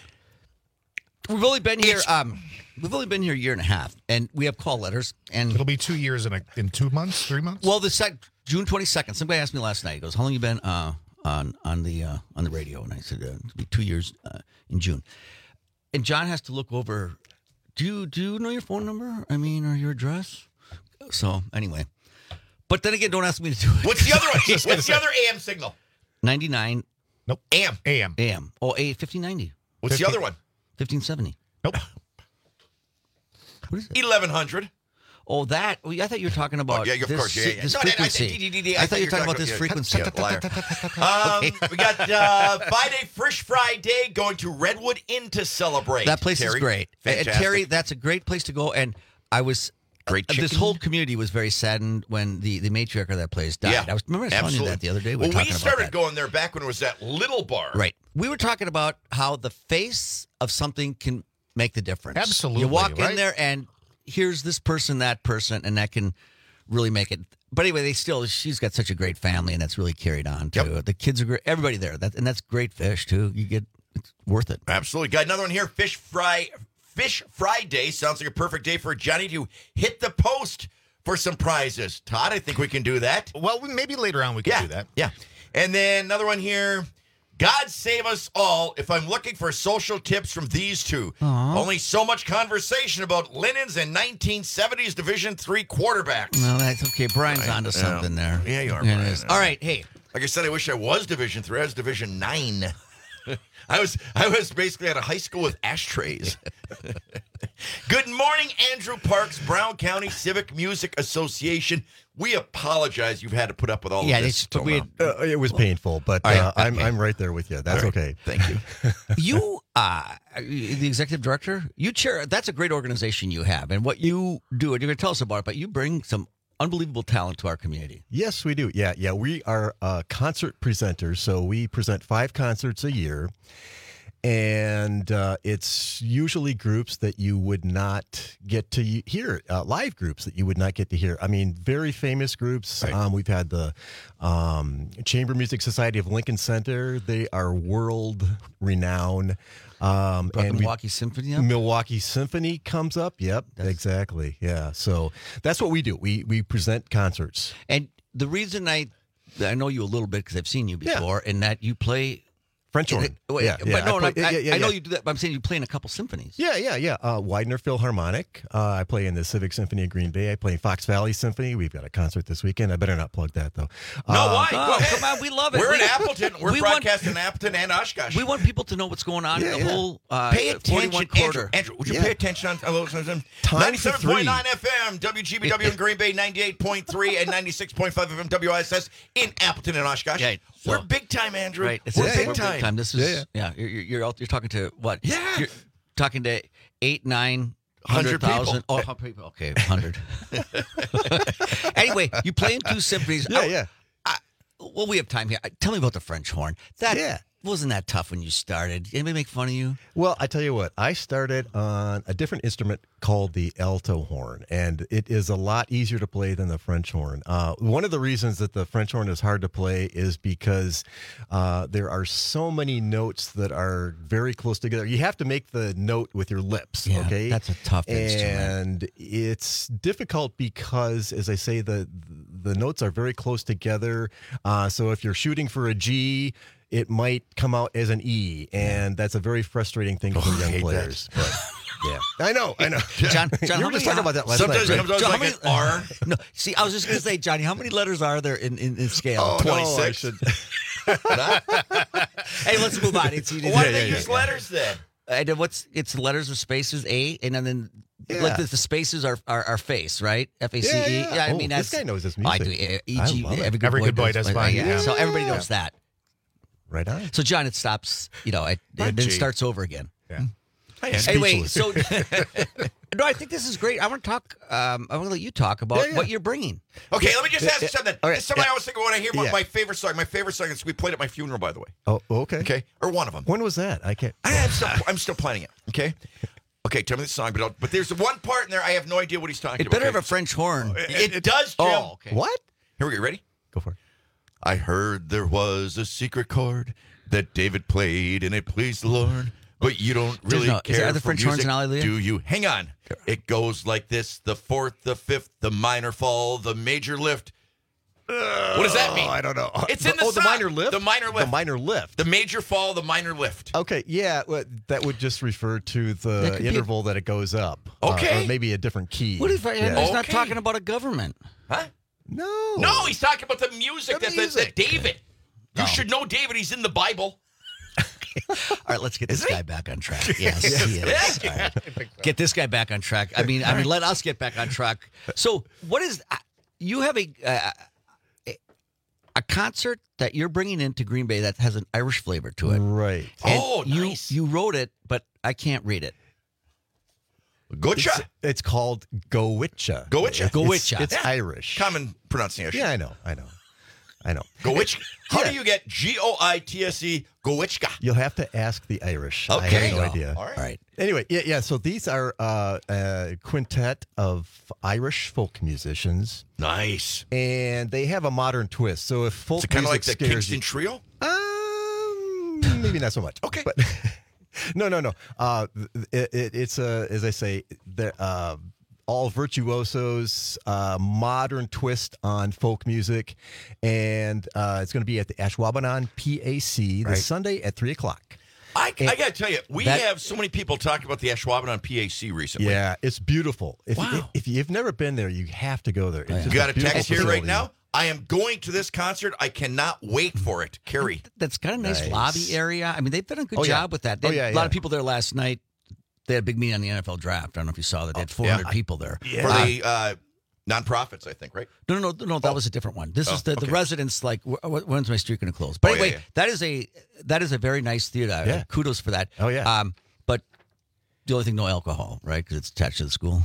We've only been here. We've only been here a year and a half, and we have call letters. And it'll be 2 years in 2 months, 3 months. Well, June 22nd. Somebody asked me last night. He goes, "How long you been on the radio?" And I said, "It'll be 2 years in June." And John has to look over. Do you know your phone number? I mean, or your address? So anyway. But then again, don't ask me to do it. What's the other one? What's the other AM signal? 99. Nope. AM. Oh, 1590. What's the other one? 1570. Nope. What is it? 1100. Oh, that. Well, I thought you were talking about of course. this No, frequency. I thought you were talking about this frequency. Liar. We got Friday, Frisch Friday, going to Redwood Inn to celebrate. That place Terry. is great. Fantastic. And Terry, that's a great place to go. And I was... Great chicken. This whole community was very saddened when the matriarch of that place died. Yeah, I was telling you that the other day. We started going there back when it was that little bar. Right. We were talking about how the face of something can make the difference. Absolutely. You walk in there and here's this person, that person, and that can really make it. But anyway, she's got such a great family, and that's really carried on, too. Yep. The kids are great. Everybody there. And that's great fish, too. It's worth it. Absolutely. Got another one here. Fish Friday sounds like a perfect day for Johnny to hit the post for some prizes. Todd, I think we can do that. Well, maybe later on we can do that. Yeah. And then another one here. God save us all if I'm looking for social tips from these two. Only so much conversation about linens and 1970s Division III quarterbacks. No, that's okay. Brian's onto something there. Yeah, you are, Brian. All right, hey. Like I said, I wish I was Division III. I was Division 9. I was basically at a high school with ashtrays. Good morning, Andrew Parks, Brown County Civic Music Association. We apologize you've had to put up with all of this. It was painful, but I'm right there with you. That's okay. Thank you. You, the executive director, you chair. That's a great organization you have, and what you do, and you're going to tell us about it. But you bring some unbelievable talent to our community. Yes, we do. Yeah. We are concert presenters, so we present 5 concerts a year. And it's usually groups that you would not get to hear, live groups that you would not get to hear. I mean, very famous groups. Right. We've had the Chamber Music Society of Lincoln Center. They are world renowned. And Milwaukee Symphony up? Milwaukee Symphony comes up. Yep, exactly. Yeah. So that's what we do. We present concerts. And the reason I know you a little bit because I've seen you before, and that you play French horn. I know you do that, but I'm saying you play in a couple symphonies. Yeah. Widener Philharmonic. I play in the Civic Symphony of Green Bay. I play in Fox Valley Symphony. We've got a concert this weekend. I better not plug that, though. No, why? Well, come on, we love it. We're in Appleton. We're broadcasting in Appleton and Oshkosh. We want people to know what's going on in the whole pay attention, quarter. Andrew, would you pay attention on 97.9 FM, WGBW in Green Bay, 98.3 and 96.5 FM, WISS in Appleton and Oshkosh. Yeah. We're big time, Andrew. Right. We're big time. This is You're talking to what? Yeah. You're talking to 800,000, 900,000. Oh, people. Okay, 100. Anyway, you play in 2 symphonies. Well, we have time here. Tell me about the French horn. Wasn't that tough when you started? Anybody make fun of you? Well, I tell you what, I started on a different instrument called the alto horn, and it is a lot easier to play than the French horn. One of the reasons that the French horn is hard to play is because there are so many notes that are very close together. You have to make the note with your lips, okay? That's a tough instrument. And it's difficult because, as I say, the notes are very close together. So if you're shooting for a G, it might come out as an E, and that's a very frustrating thing for young players. But, yeah, I know. John, you were just talking about that last night. Sometimes it comes out like an R. No, see, I was just going to say, Johnny, how many letters are there in scale? 26. Hey, let's move on. Why do they use letters then? And it's letters with spaces, A, and then like the spaces are face, right? F-A-C-E. Yeah. I mean, this guy knows his music. I do. E-G, Every good boy does fine. Yeah. So everybody knows that. Right on. So, John, it stops, and then it starts over again. Yeah. Anyway, so no, I think this is great. I want to talk. I want to let you talk about what you're bringing. Okay, let me just ask you something. Right. Something I always think when I hear my favorite song. My favorite song is we played at my funeral, by the way. Oh, okay. Okay, or one of them. When was that? I can't. I'm still planning it. Okay. Okay, tell me the song, but there's one part in there I have no idea what he's talking about. It better have a French horn. It does, Jim. Oh, okay. What? Here we go. Ready? Go for it. I heard there was a secret chord that David played, and it pleased the Lord. But you don't really care is that the French horns in Hallelujah? Do you? Hang on. It goes like this: the fourth, the fifth, the minor fall, the major lift. What does that mean? I don't know. It's in the song. The minor lift? The minor lift. The minor lift. The major fall, the minor lift. Okay, yeah, well, that would just refer to the interval that it goes up. Okay. Or maybe a different key. What if he's not talking about a government? Huh? No, he's talking about the music that David. You should know David. He's in the Bible. All right, let's get this guy back on track. Yes, he is. Right. Get this guy back on track. I mean, let us get back on track. So, what is you have a concert that you're bringing into Green Bay that has an Irish flavor to it, right? And nice. You wrote it, but I can't read it. Gotcha. It's called Gowitcha. Gowitcha. It's Irish. Common pronunciation. Yeah, I know. Gowitcha. How do you get Goitse, Gowitcha? You'll have to ask the Irish. Okay. I have no idea. All right. Anyway, yeah. So these are a quintet of Irish folk musicians. Nice. And they have a modern twist. So if folk music kind of like the scares Kingston Trio? Maybe not so much. Okay. But no. It's as I say, all virtuosos, modern twist on folk music. And it's going to be at the Ashwaubenon PAC this Sunday at 3 o'clock. I got to tell you, we have so many people talking about the Ashwaubenon PAC recently. Yeah, it's beautiful. If you've never been there, you have to go there. You got a text here right now? I am going to this concert. I cannot wait for it. Carrie. That's got a nice lobby area. I mean, they've done a good job with that. A lot of people there last night. They had a big meeting on the NFL draft. I don't know if you saw that. They had 400 people there. For the nonprofits, I think, right? No, that was a different one. This is the residents, like, when's my street going to close? But anyway, that is a very nice theater. Yeah. Kudos for that. Oh, yeah. But the only thing, no alcohol, right? Because it's attached to the school.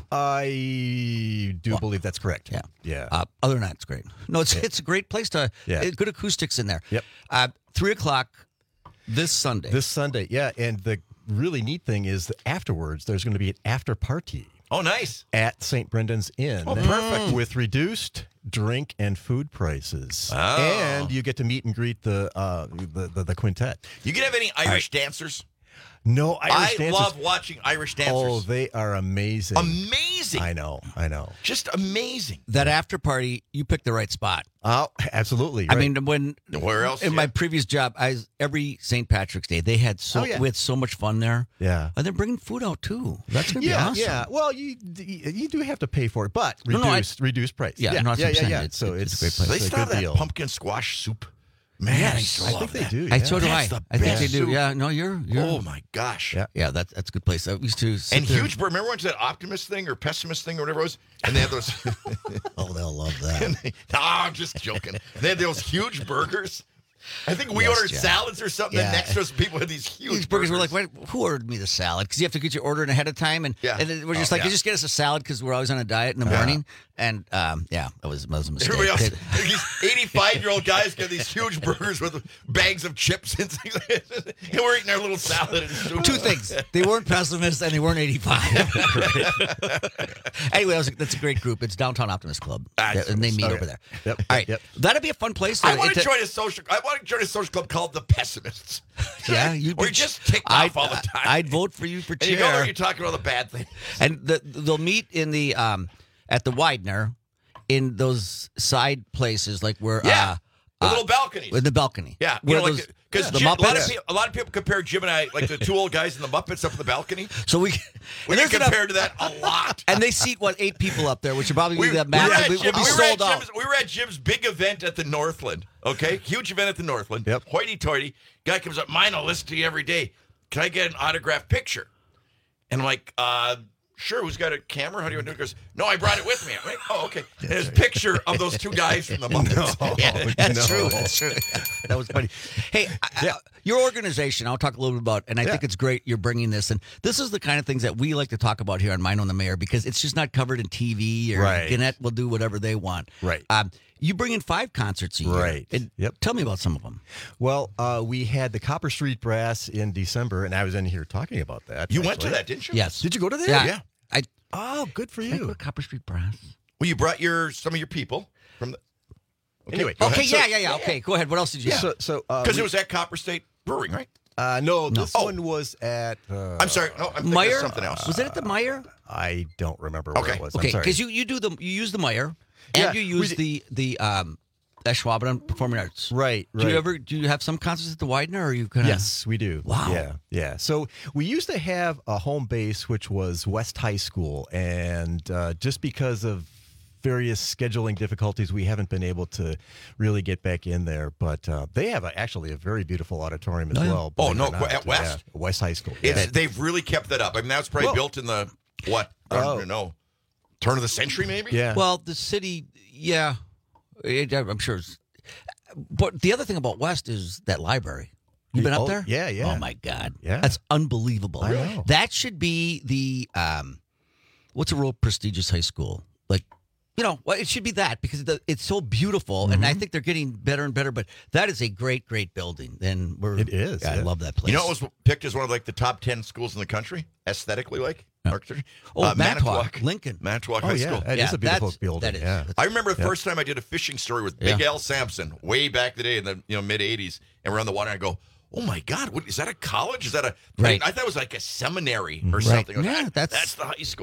I do believe that's correct. Yeah. Yeah. Other than that, it's great. No, it's a great place to, good acoustics in there. Yep. 3 o'clock this Sunday. This Sunday, yeah. And the really neat thing is that afterwards, there's going to be an after party. Oh, nice. At St. Brendan's Inn. Oh, perfect. With reduced drink and food prices. Oh. And you get to meet and greet the quintet. You can have any Irish dancers? No Irish dancers. I love watching Irish dancers. Oh, they are amazing. Amazing. I know. Just amazing. That after party, you picked the right spot. Oh, absolutely. I right. mean, where else? In my previous job, every St. Patrick's Day, they had we had so much fun there. Yeah. And they're bringing food out too. That's going to be awesome. Yeah. Well, you do have to pay for it, but reduced price. Yeah. So it's a great place. They still have that deal. pumpkin squash soup. Man, I think they do. So do I. I think they do. Soup. Yeah. No, you're. Oh my gosh. Yeah. That's a good place. I used to. And huge. Remember when that optimist thing or pessimist thing or whatever it was, and they had those. Oh, they'll love that. I'm just joking. They had those huge burgers. I think we ordered salads or something. And next to us, people had these huge burgers. We're like, who ordered me the salad? Because you have to get your order in ahead of time, and then we're just you just get us a salad because we're always on a diet in the morning. And it was a mistake. Everybody else, these 85-year-old guys get these huge burgers with bags of chips and things like that. And we're eating our little salad and soup. Two things: they weren't pessimists and they weren't 85. Anyway, that's a great group. It's Downtown Optimist Club, and they meet over there. Yep. All right, that'd be a fun place. I want to join a social club called the Pessimists. Yeah, or just ticked off all the time. I'd vote for you for chair. And you go there, you're talking about the bad things. And they'll meet in the at the Widener in those side places like where the little balconies. In the balcony. Yeah, because a lot of people compare Jim and I like the two old guys in the Muppets up in the balcony. So we get compared to that a lot. And they seat 8 people up there, which would probably be that massive. We'll be sold out. We were at Jim's big event at the Northland. Okay, huge event at the Northland. Yep. Hoity-toity. Guy comes up, mine, I'll listen to you every day. Can I get an autographed picture? And I'm like, sure, who's got a camera? How do you want to do it? He goes, no, I brought it with me. I'm like, oh, okay. And there's a picture of those two guys from the Muppets. That's true. That's true. That was funny. Hey, your organization, I'll talk a little bit about, and I think it's great you're bringing this. And this is the kind of things that we like to talk about here on Mine on the Mayor because it's just not covered in TV or Gannett will do whatever they want. Right. You bring in 5 concerts a year. Right. Tell me about some of them. Well, we had the Copper Street Brass in December, and I was in here talking about that. You went to that, didn't you? Yes. Did you go to that? Yeah. Oh, good for you. I go to Copper Street Brass. Well, you brought some of your people from the. Okay. Anyway. Okay. Yeah. Okay. Go ahead. What else did you? Yeah. So because it was at Copper State Brewing, right? No, this one was at. I'm sorry. No, I'm thinking Meyer? of something else. Was it at the Meyer? I don't remember where it was. Okay, because you use the Meyer and you use the Ashwaubenon Performing Arts. Right. Do you have some concerts at the Widener, or are you kind of? Yes, we do. Wow. Yeah. So we used to have a home base, which was West High School, and just because of various scheduling difficulties, we haven't been able to really get back in there. But they have actually a very beautiful auditorium as well. Oh no, at West West High School. They've really kept that up. I mean, that was probably built in the I don't know, turn of the century, maybe. Yeah. Well, the city, I'm sure. But the other thing about West is that library. You've been up there? Yeah. Oh my God. Yeah. That's unbelievable. I know. That should be the what's a real prestigious high school? Like, it should be that because it's so beautiful, and I think they're getting better and better. But that is a great, great building. It is. I love that place. You know, it was picked as one of the top 10 schools in the country aesthetically, architecture. Manitowoc, Lincoln, Manitowoc High School. That is a beautiful building. That is. I remember the first time I did a fishing story with Big Al Sampson way back in the day in the mid '80s, and we're on the water. And I go, oh my God, is that a college? Is that a? Right. I thought it was like a seminary or something. Yeah, that's the high school. It's like,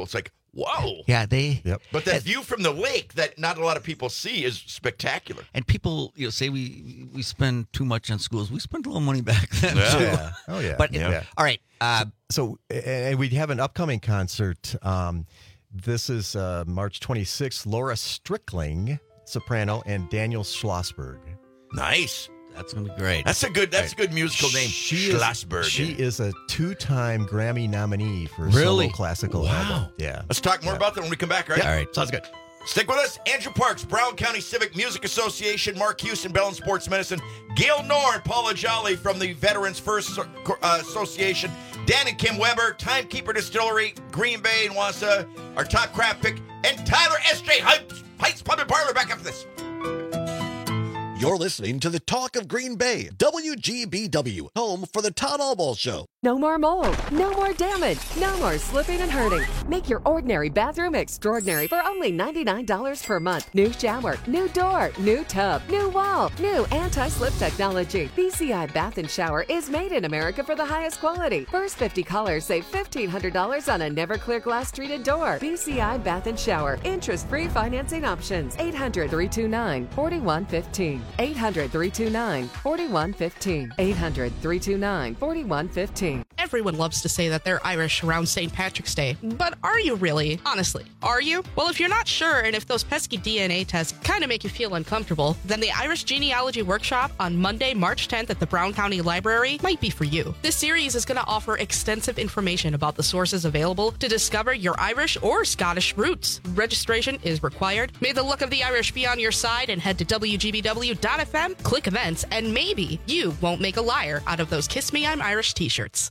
Whoa. Yeah, they. Yep. But that view from the lake that not a lot of people see is spectacular. And people, say we spend too much on schools. We spend a little money back then. Yeah. Oh, yeah. But all right. And we have an upcoming concert. This is March 26th. Laura Strickling, soprano, and Daniel Schlossberg. Nice. That's going to be great. That's a good musical name. Schlossberg. She is a 2-time Grammy nominee for solo classical album. Yeah. Let's talk more about that when we come back, right? All right. Sounds good. Stick with us. Andrew Parks, Brown County Civic Music Association, Mark Houston, Bell and Sports Medicine, Gail Knorr and Paula Jolly from the Veterans First Association, Dan and Kim Weber, Timekeeper Distillery, Green Bay and Wausau, our top craft pick, and Tyler S.J. Heights Pub and Parlor. Back after this. You're listening to the Talk of Green Bay, WGBW, home for the Todd Albaugh Show. No more mold, no more damage, no more slipping and hurting. Make your ordinary bathroom extraordinary for only $99 per month. New shower, new door, new tub, new wall, new anti-slip technology. BCI Bath and Shower is made in America for the highest quality. First 50 callers save $1,500 on a Never-Clear glass treated door. BCI Bath and Shower. Interest-free financing options. 800-329-4115. 800-329-4115. 800-329-4115. Everyone loves to say that they're Irish around St. Patrick's Day, but are you really? Honestly, are you? Well, if you're not sure, and if those pesky DNA tests kind of make you feel uncomfortable, then the Irish Genealogy Workshop on Monday, March 10th at the Brown County Library might be for you. This series is going to offer extensive information about the sources available to discover your Irish or Scottish roots. Registration is required. May the look of the Irish be on your side, and head to WGBW.FM, click events, and maybe you won't make a liar out of those Kiss Me I'm Irish t-shirts.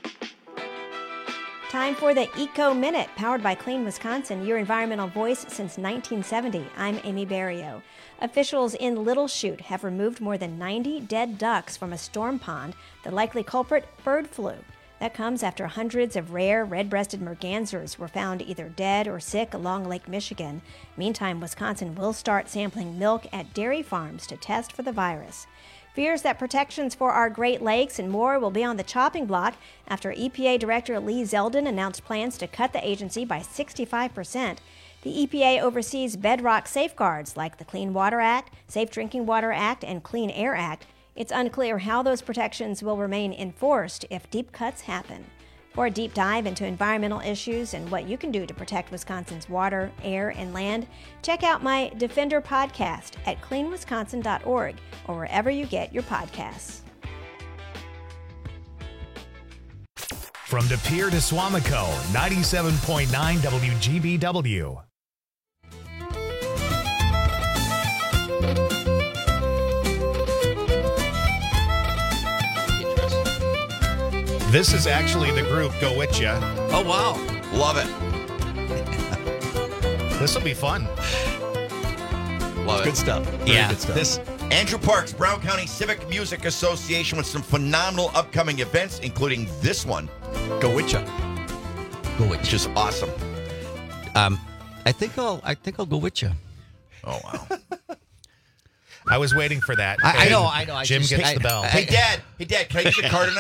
Time for the Eco Minute, powered by Clean Wisconsin, your environmental voice since 1970. I'm Amy Barrio. Officials in Little Chute have removed more than 90 dead ducks from a storm pond, the likely culprit, bird flu. That comes after hundreds of rare red-breasted mergansers were found either dead or sick along Lake Michigan. Meantime, Wisconsin will start sampling milk at dairy farms to test for the virus. Fears that protections for our Great Lakes and more will be on the chopping block after EPA Director Lee Zeldin announced plans to cut the agency by 65%. The EPA oversees bedrock safeguards like the Clean Water Act, Safe Drinking Water Act, and Clean Air Act. It's unclear how those protections will remain enforced if deep cuts happen. For a deep dive into environmental issues and what you can do to protect Wisconsin's water, air, and land, check out my Defender podcast at cleanwisconsin.org or wherever you get your podcasts. From De Pere to Swamico, 97.9 WGBW. This is actually the group Go With Ya. Oh, wow. Love it. This will be fun. Love it. Good stuff. Yeah. Good stuff. This Andrew Parks, Brown County Civic Music Association, with some phenomenal upcoming events, including this one. Go With Ya. Go With Ya. Which is awesome. I think I'll go with you. Oh, wow. I was waiting for that. I know. Jim gets the bell. Hey, Dad, can I use your car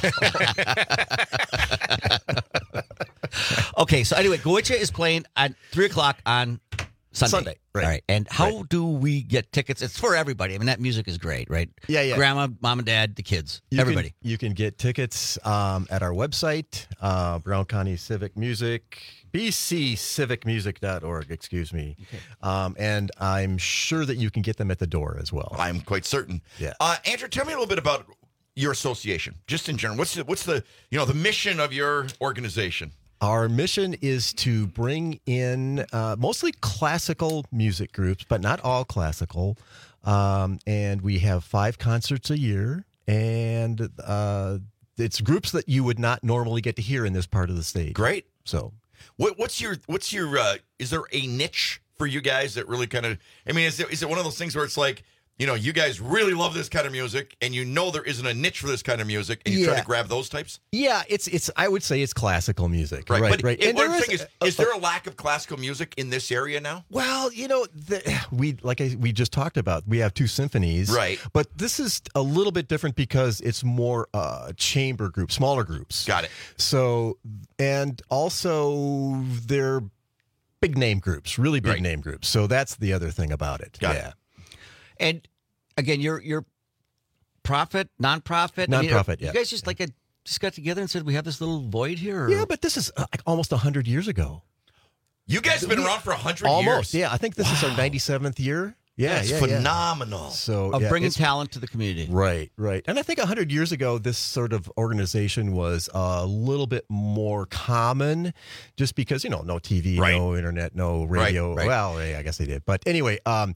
tonight? Okay, so anyway, Go With Ya is playing at 3 o'clock on Sunday. Right. All right. And how do we get tickets? It's for everybody. I mean, that music is great, right? Yeah. Grandma, mom and dad, the kids, everybody. You can get tickets at our website, Brown County Civic Music, bccivicmusic.org, excuse me. Okay. And I'm sure that you can get them at the door as well. I'm quite certain. Yeah. Andrew, tell me a little bit about your association, just in general. What's the the mission of your organization? Our mission is to bring in mostly classical music groups, but not all classical. And we have 5 concerts a year, and it's groups that you would not normally get to hear in this part of the state. Great. So, what's your is there a niche for you guys that really kind of? I mean, is it one of those things where it's like, you guys really love this kind of music, and there isn't a niche for this kind of music, and you try to grab those types? Yeah, it's. I would say it's classical music, right? Right. And one thing is there a lack of classical music in this area now? Well, we just talked about, we have 2 symphonies, right? But this is a little bit different because it's more chamber groups, smaller groups. Got it. So, and also they're big name groups, really big name groups. So that's the other thing about it. Got it. And again, you're profit, nonprofit. Nonprofit, You guys just just got together and said we have this little void here? Or? Yeah, but this is almost 100 years ago. You guys have been around for 100 years? Almost, yeah. I think this is our 97th year. Yeah, That's phenomenal. So of bringing talent to the community. Right. And I think 100 years ago, this sort of organization was a little bit more common just because, no TV, no internet, no radio. Right. Well, I guess they did. But anyway,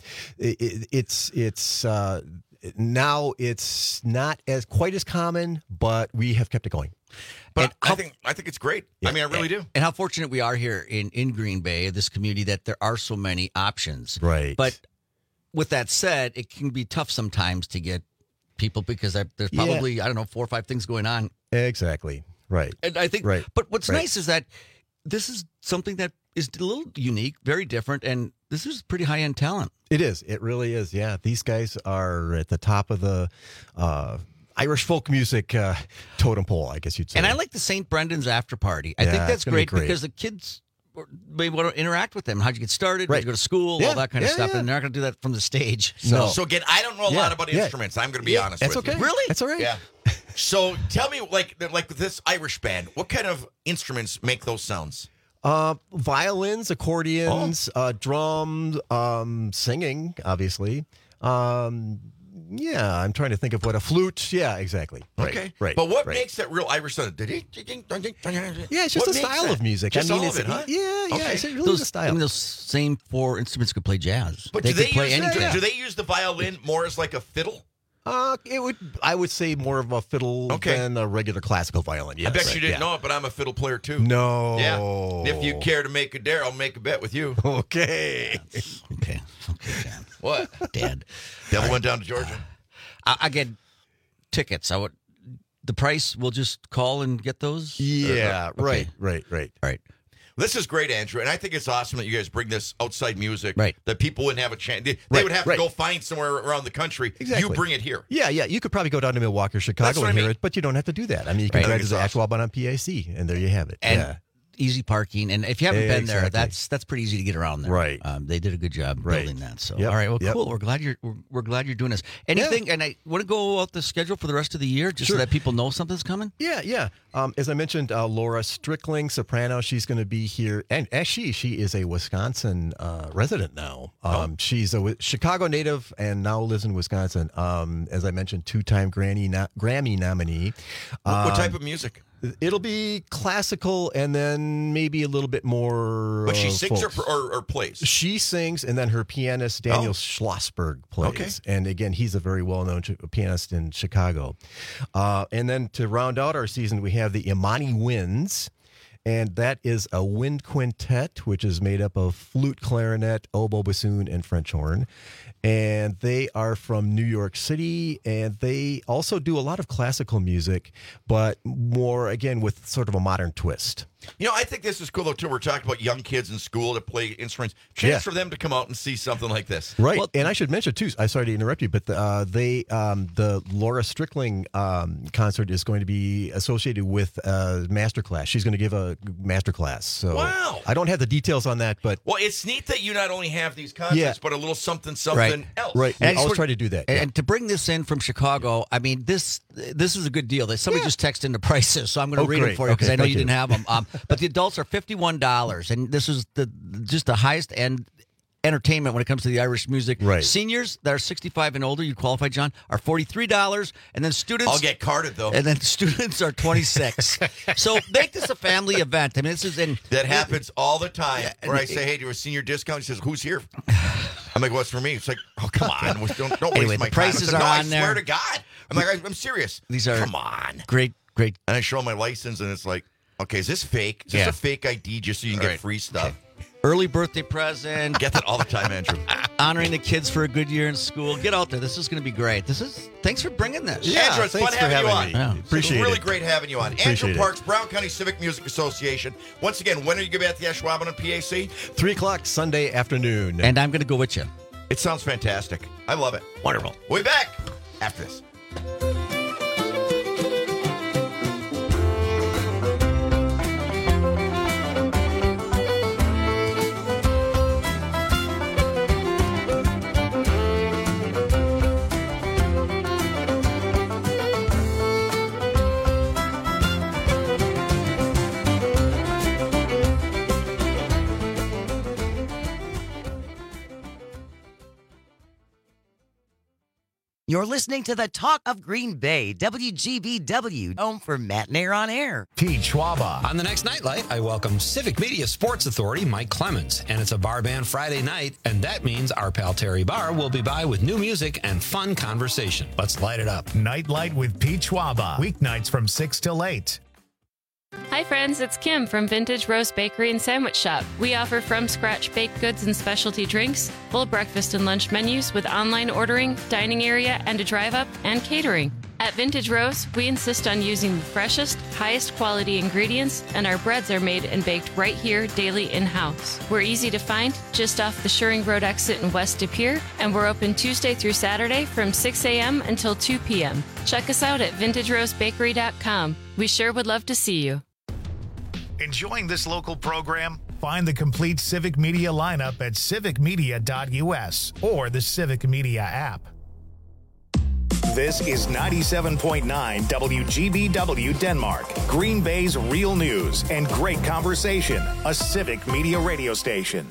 it's now it's not quite as common, but we have kept it going. But I think it's great. Yeah. I mean, I really do. And how fortunate we are here in Green Bay, this community, that there are so many options. Right. But with that said, it can be tough sometimes to get people because there's probably, 4 or 5 things going on. Exactly. Right. And I think, but what's nice is that this is something that is a little unique, very different, and this is pretty high-end talent. It is. It really is. Yeah. These guys are at the top of the Irish folk music totem pole, I guess you'd say. And I like the St. Brendan's after party. I think that's great because the kids maybe want to interact with them. How'd you get started? How'd you go to school? All that kind of stuff. And they're not going to do that from the stage. So again, I don't know a lot about instruments. I'm going to be honest with you. That's okay. Really? That's all right. Yeah. So tell me, like with this Irish band, what kind of instruments make those sounds? Violins, accordions, drums, singing, obviously. I'm trying to think of what a flute. Yeah, exactly. Okay. Right. But what makes that real Irish sound? Yeah, it's just a style of music. Just all of it, huh? Yeah. It's really the style. Those same 4 instruments could play jazz. But they do they could play anything. Do they use the violin more as like a fiddle? I would say more of a fiddle than a regular classical violin. Yes, I bet you didn't know it, but I'm a fiddle player too. No. Yeah. If you care to make a dare, I'll make a bet with you. Okay. Okay, John. What? Dad. Devil went down to Georgia. Again, tickets. The price, we'll just call and get those? Yeah, okay. Right. All right. This is great, Andrew, and I think it's awesome that you guys bring this outside music. Right. That people wouldn't have a chance. They would have to go find somewhere around the country. Exactly. You bring it here. Yeah. You could probably go down to Milwaukee or Chicago and hear it, but you don't have to do that. I mean, you can drive to the Ashwaubenon on PAC, and there you have it. And easy parking, and if you haven't been there, that's pretty easy to get around there. Right. They did a good job building that. So all right, well, cool. We're glad you're doing this. Anything, and I want to go out the schedule for the rest of the year, just so that people know something's coming. Yeah. As I mentioned, Laura Strickling, soprano, she's going to be here, and actually, she is a Wisconsin resident now. She's a Chicago native and now lives in Wisconsin. As I mentioned, 2-time Grammy nominee. What type of music? It'll be classical and then maybe a little bit more. But she sings or plays? She sings, and then her pianist, Daniel Schlossberg, plays. Okay. And again, he's a very well-known pianist in Chicago. And then to round out our season, we have the Imani Winds. And that is a wind quintet, which is made up of flute, clarinet, oboe, bassoon, and French horn. And they are from New York City, and they also do a lot of classical music, but more, again, with sort of a modern twist. I think this is cool, though, too. We're talking about young kids in school that play instruments. Chance for them to come out and see something like this. Right. Well, and I should mention, too, I'm sorry to interrupt you, but the Laura Strickling concert is going to be associated with a masterclass. She's going to give a masterclass. So wow. I don't have the details on that, but... Well, it's neat that you not only have these concerts, but a little something else. Right. I always try to do that. And to bring this in from Chicago, I mean, this is a good deal. Somebody just texted in the prices, so I'm going to read them for you because I know you didn't have them. But the adults are $51, and this is just the highest end entertainment when it comes to the Irish music. Right. Seniors that are 65 and older, you qualify, John, are $43, and then students... I'll get carded, though. And then students are $26. So make this a family event. I mean, this is in... That happens all the time, where I say, hey, do you have a senior discount? He says, who's here? I'm like, what's for me? It's like, oh, come on. Don't waste my time. Prices are on there. I swear to God. I'm like, I'm serious. These are... Come on. Great. And I show my license, and it's like, okay, is this fake? Is this a fake ID just so you can get free stuff? Okay. Early birthday present. Get that all the time, Andrew. Honoring the kids for a good year in school. Get out there. This is going to be great. Thanks for bringing this. Yeah, Andrew, it's fun having you on. Yeah. Appreciate it. It's really great having you on. Andrew Parks, Brown County Civic Music Association. Once again, when are you going to be at the Ashwaubenon PAC? 3 o'clock Sunday afternoon. And I'm going to go with you. It sounds fantastic. I love it. Wonderful. We'll be back after this. You're listening to the Talk of Green Bay, WGBW, home for Matt and Air on Air. Pete Schwaba. On the next Nightlight, I welcome Civic Media Sports Authority Mike Clemens. And it's a bar band Friday night, and that means our pal Terry Barr will be by with new music and fun conversation. Let's light it up. Nightlight with Pete Schwaba. Weeknights from 6 till 8. Hi friends, it's Kim from Vintage Rose Bakery and Sandwich Shop. We offer from-scratch baked goods and specialty drinks, full breakfast and lunch menus with online ordering, dining area, and a drive-up, and catering. At Vintage Rose, we insist on using the freshest, highest quality ingredients, and our breads are made and baked right here daily in-house. We're easy to find, just off the Shuring Road exit in West De Pere, and we're open Tuesday through Saturday from 6 a.m. until 2 p.m. Check us out at vintagerosebakery.com. We sure would love to see you. Enjoying this local program? Find the complete Civic Media lineup at civicmedia.us or the Civic Media app. This is 97.9 WGBW Denmark, Green Bay's real news and great conversation, a Civic Media radio station.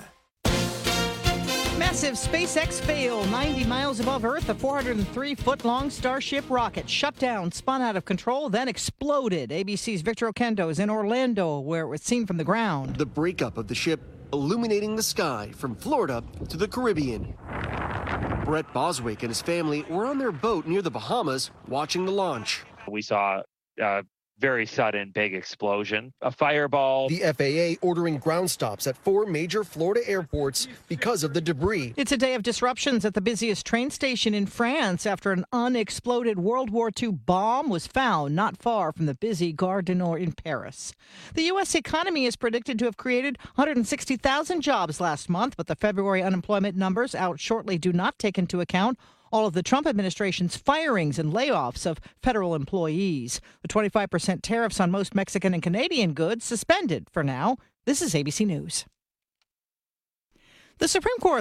Massive SpaceX fail. 90 miles above Earth, a 403-foot-long Starship rocket shut down, spun out of control, then exploded. ABC's Victor Oquendo is in Orlando, where it was seen from the ground. The breakup of the ship illuminating the sky from Florida to the Caribbean. Brett Boswick and his family were on their boat near the Bahamas watching the launch. We saw very sudden, big explosion, a fireball. The FAA ordering ground stops at 4 major Florida airports because of the debris. It's a day of disruptions at the busiest train station in France after an unexploded World War II bomb was found not far from the busy Gare du Nord in Paris. The U.S. economy is predicted to have created 160,000 jobs last month, but the February unemployment numbers out shortly do not take into account all of the Trump administration's firings and layoffs of federal employees. The 25% tariffs on most Mexican and Canadian goods suspended for now. This is ABC News. The Supreme Court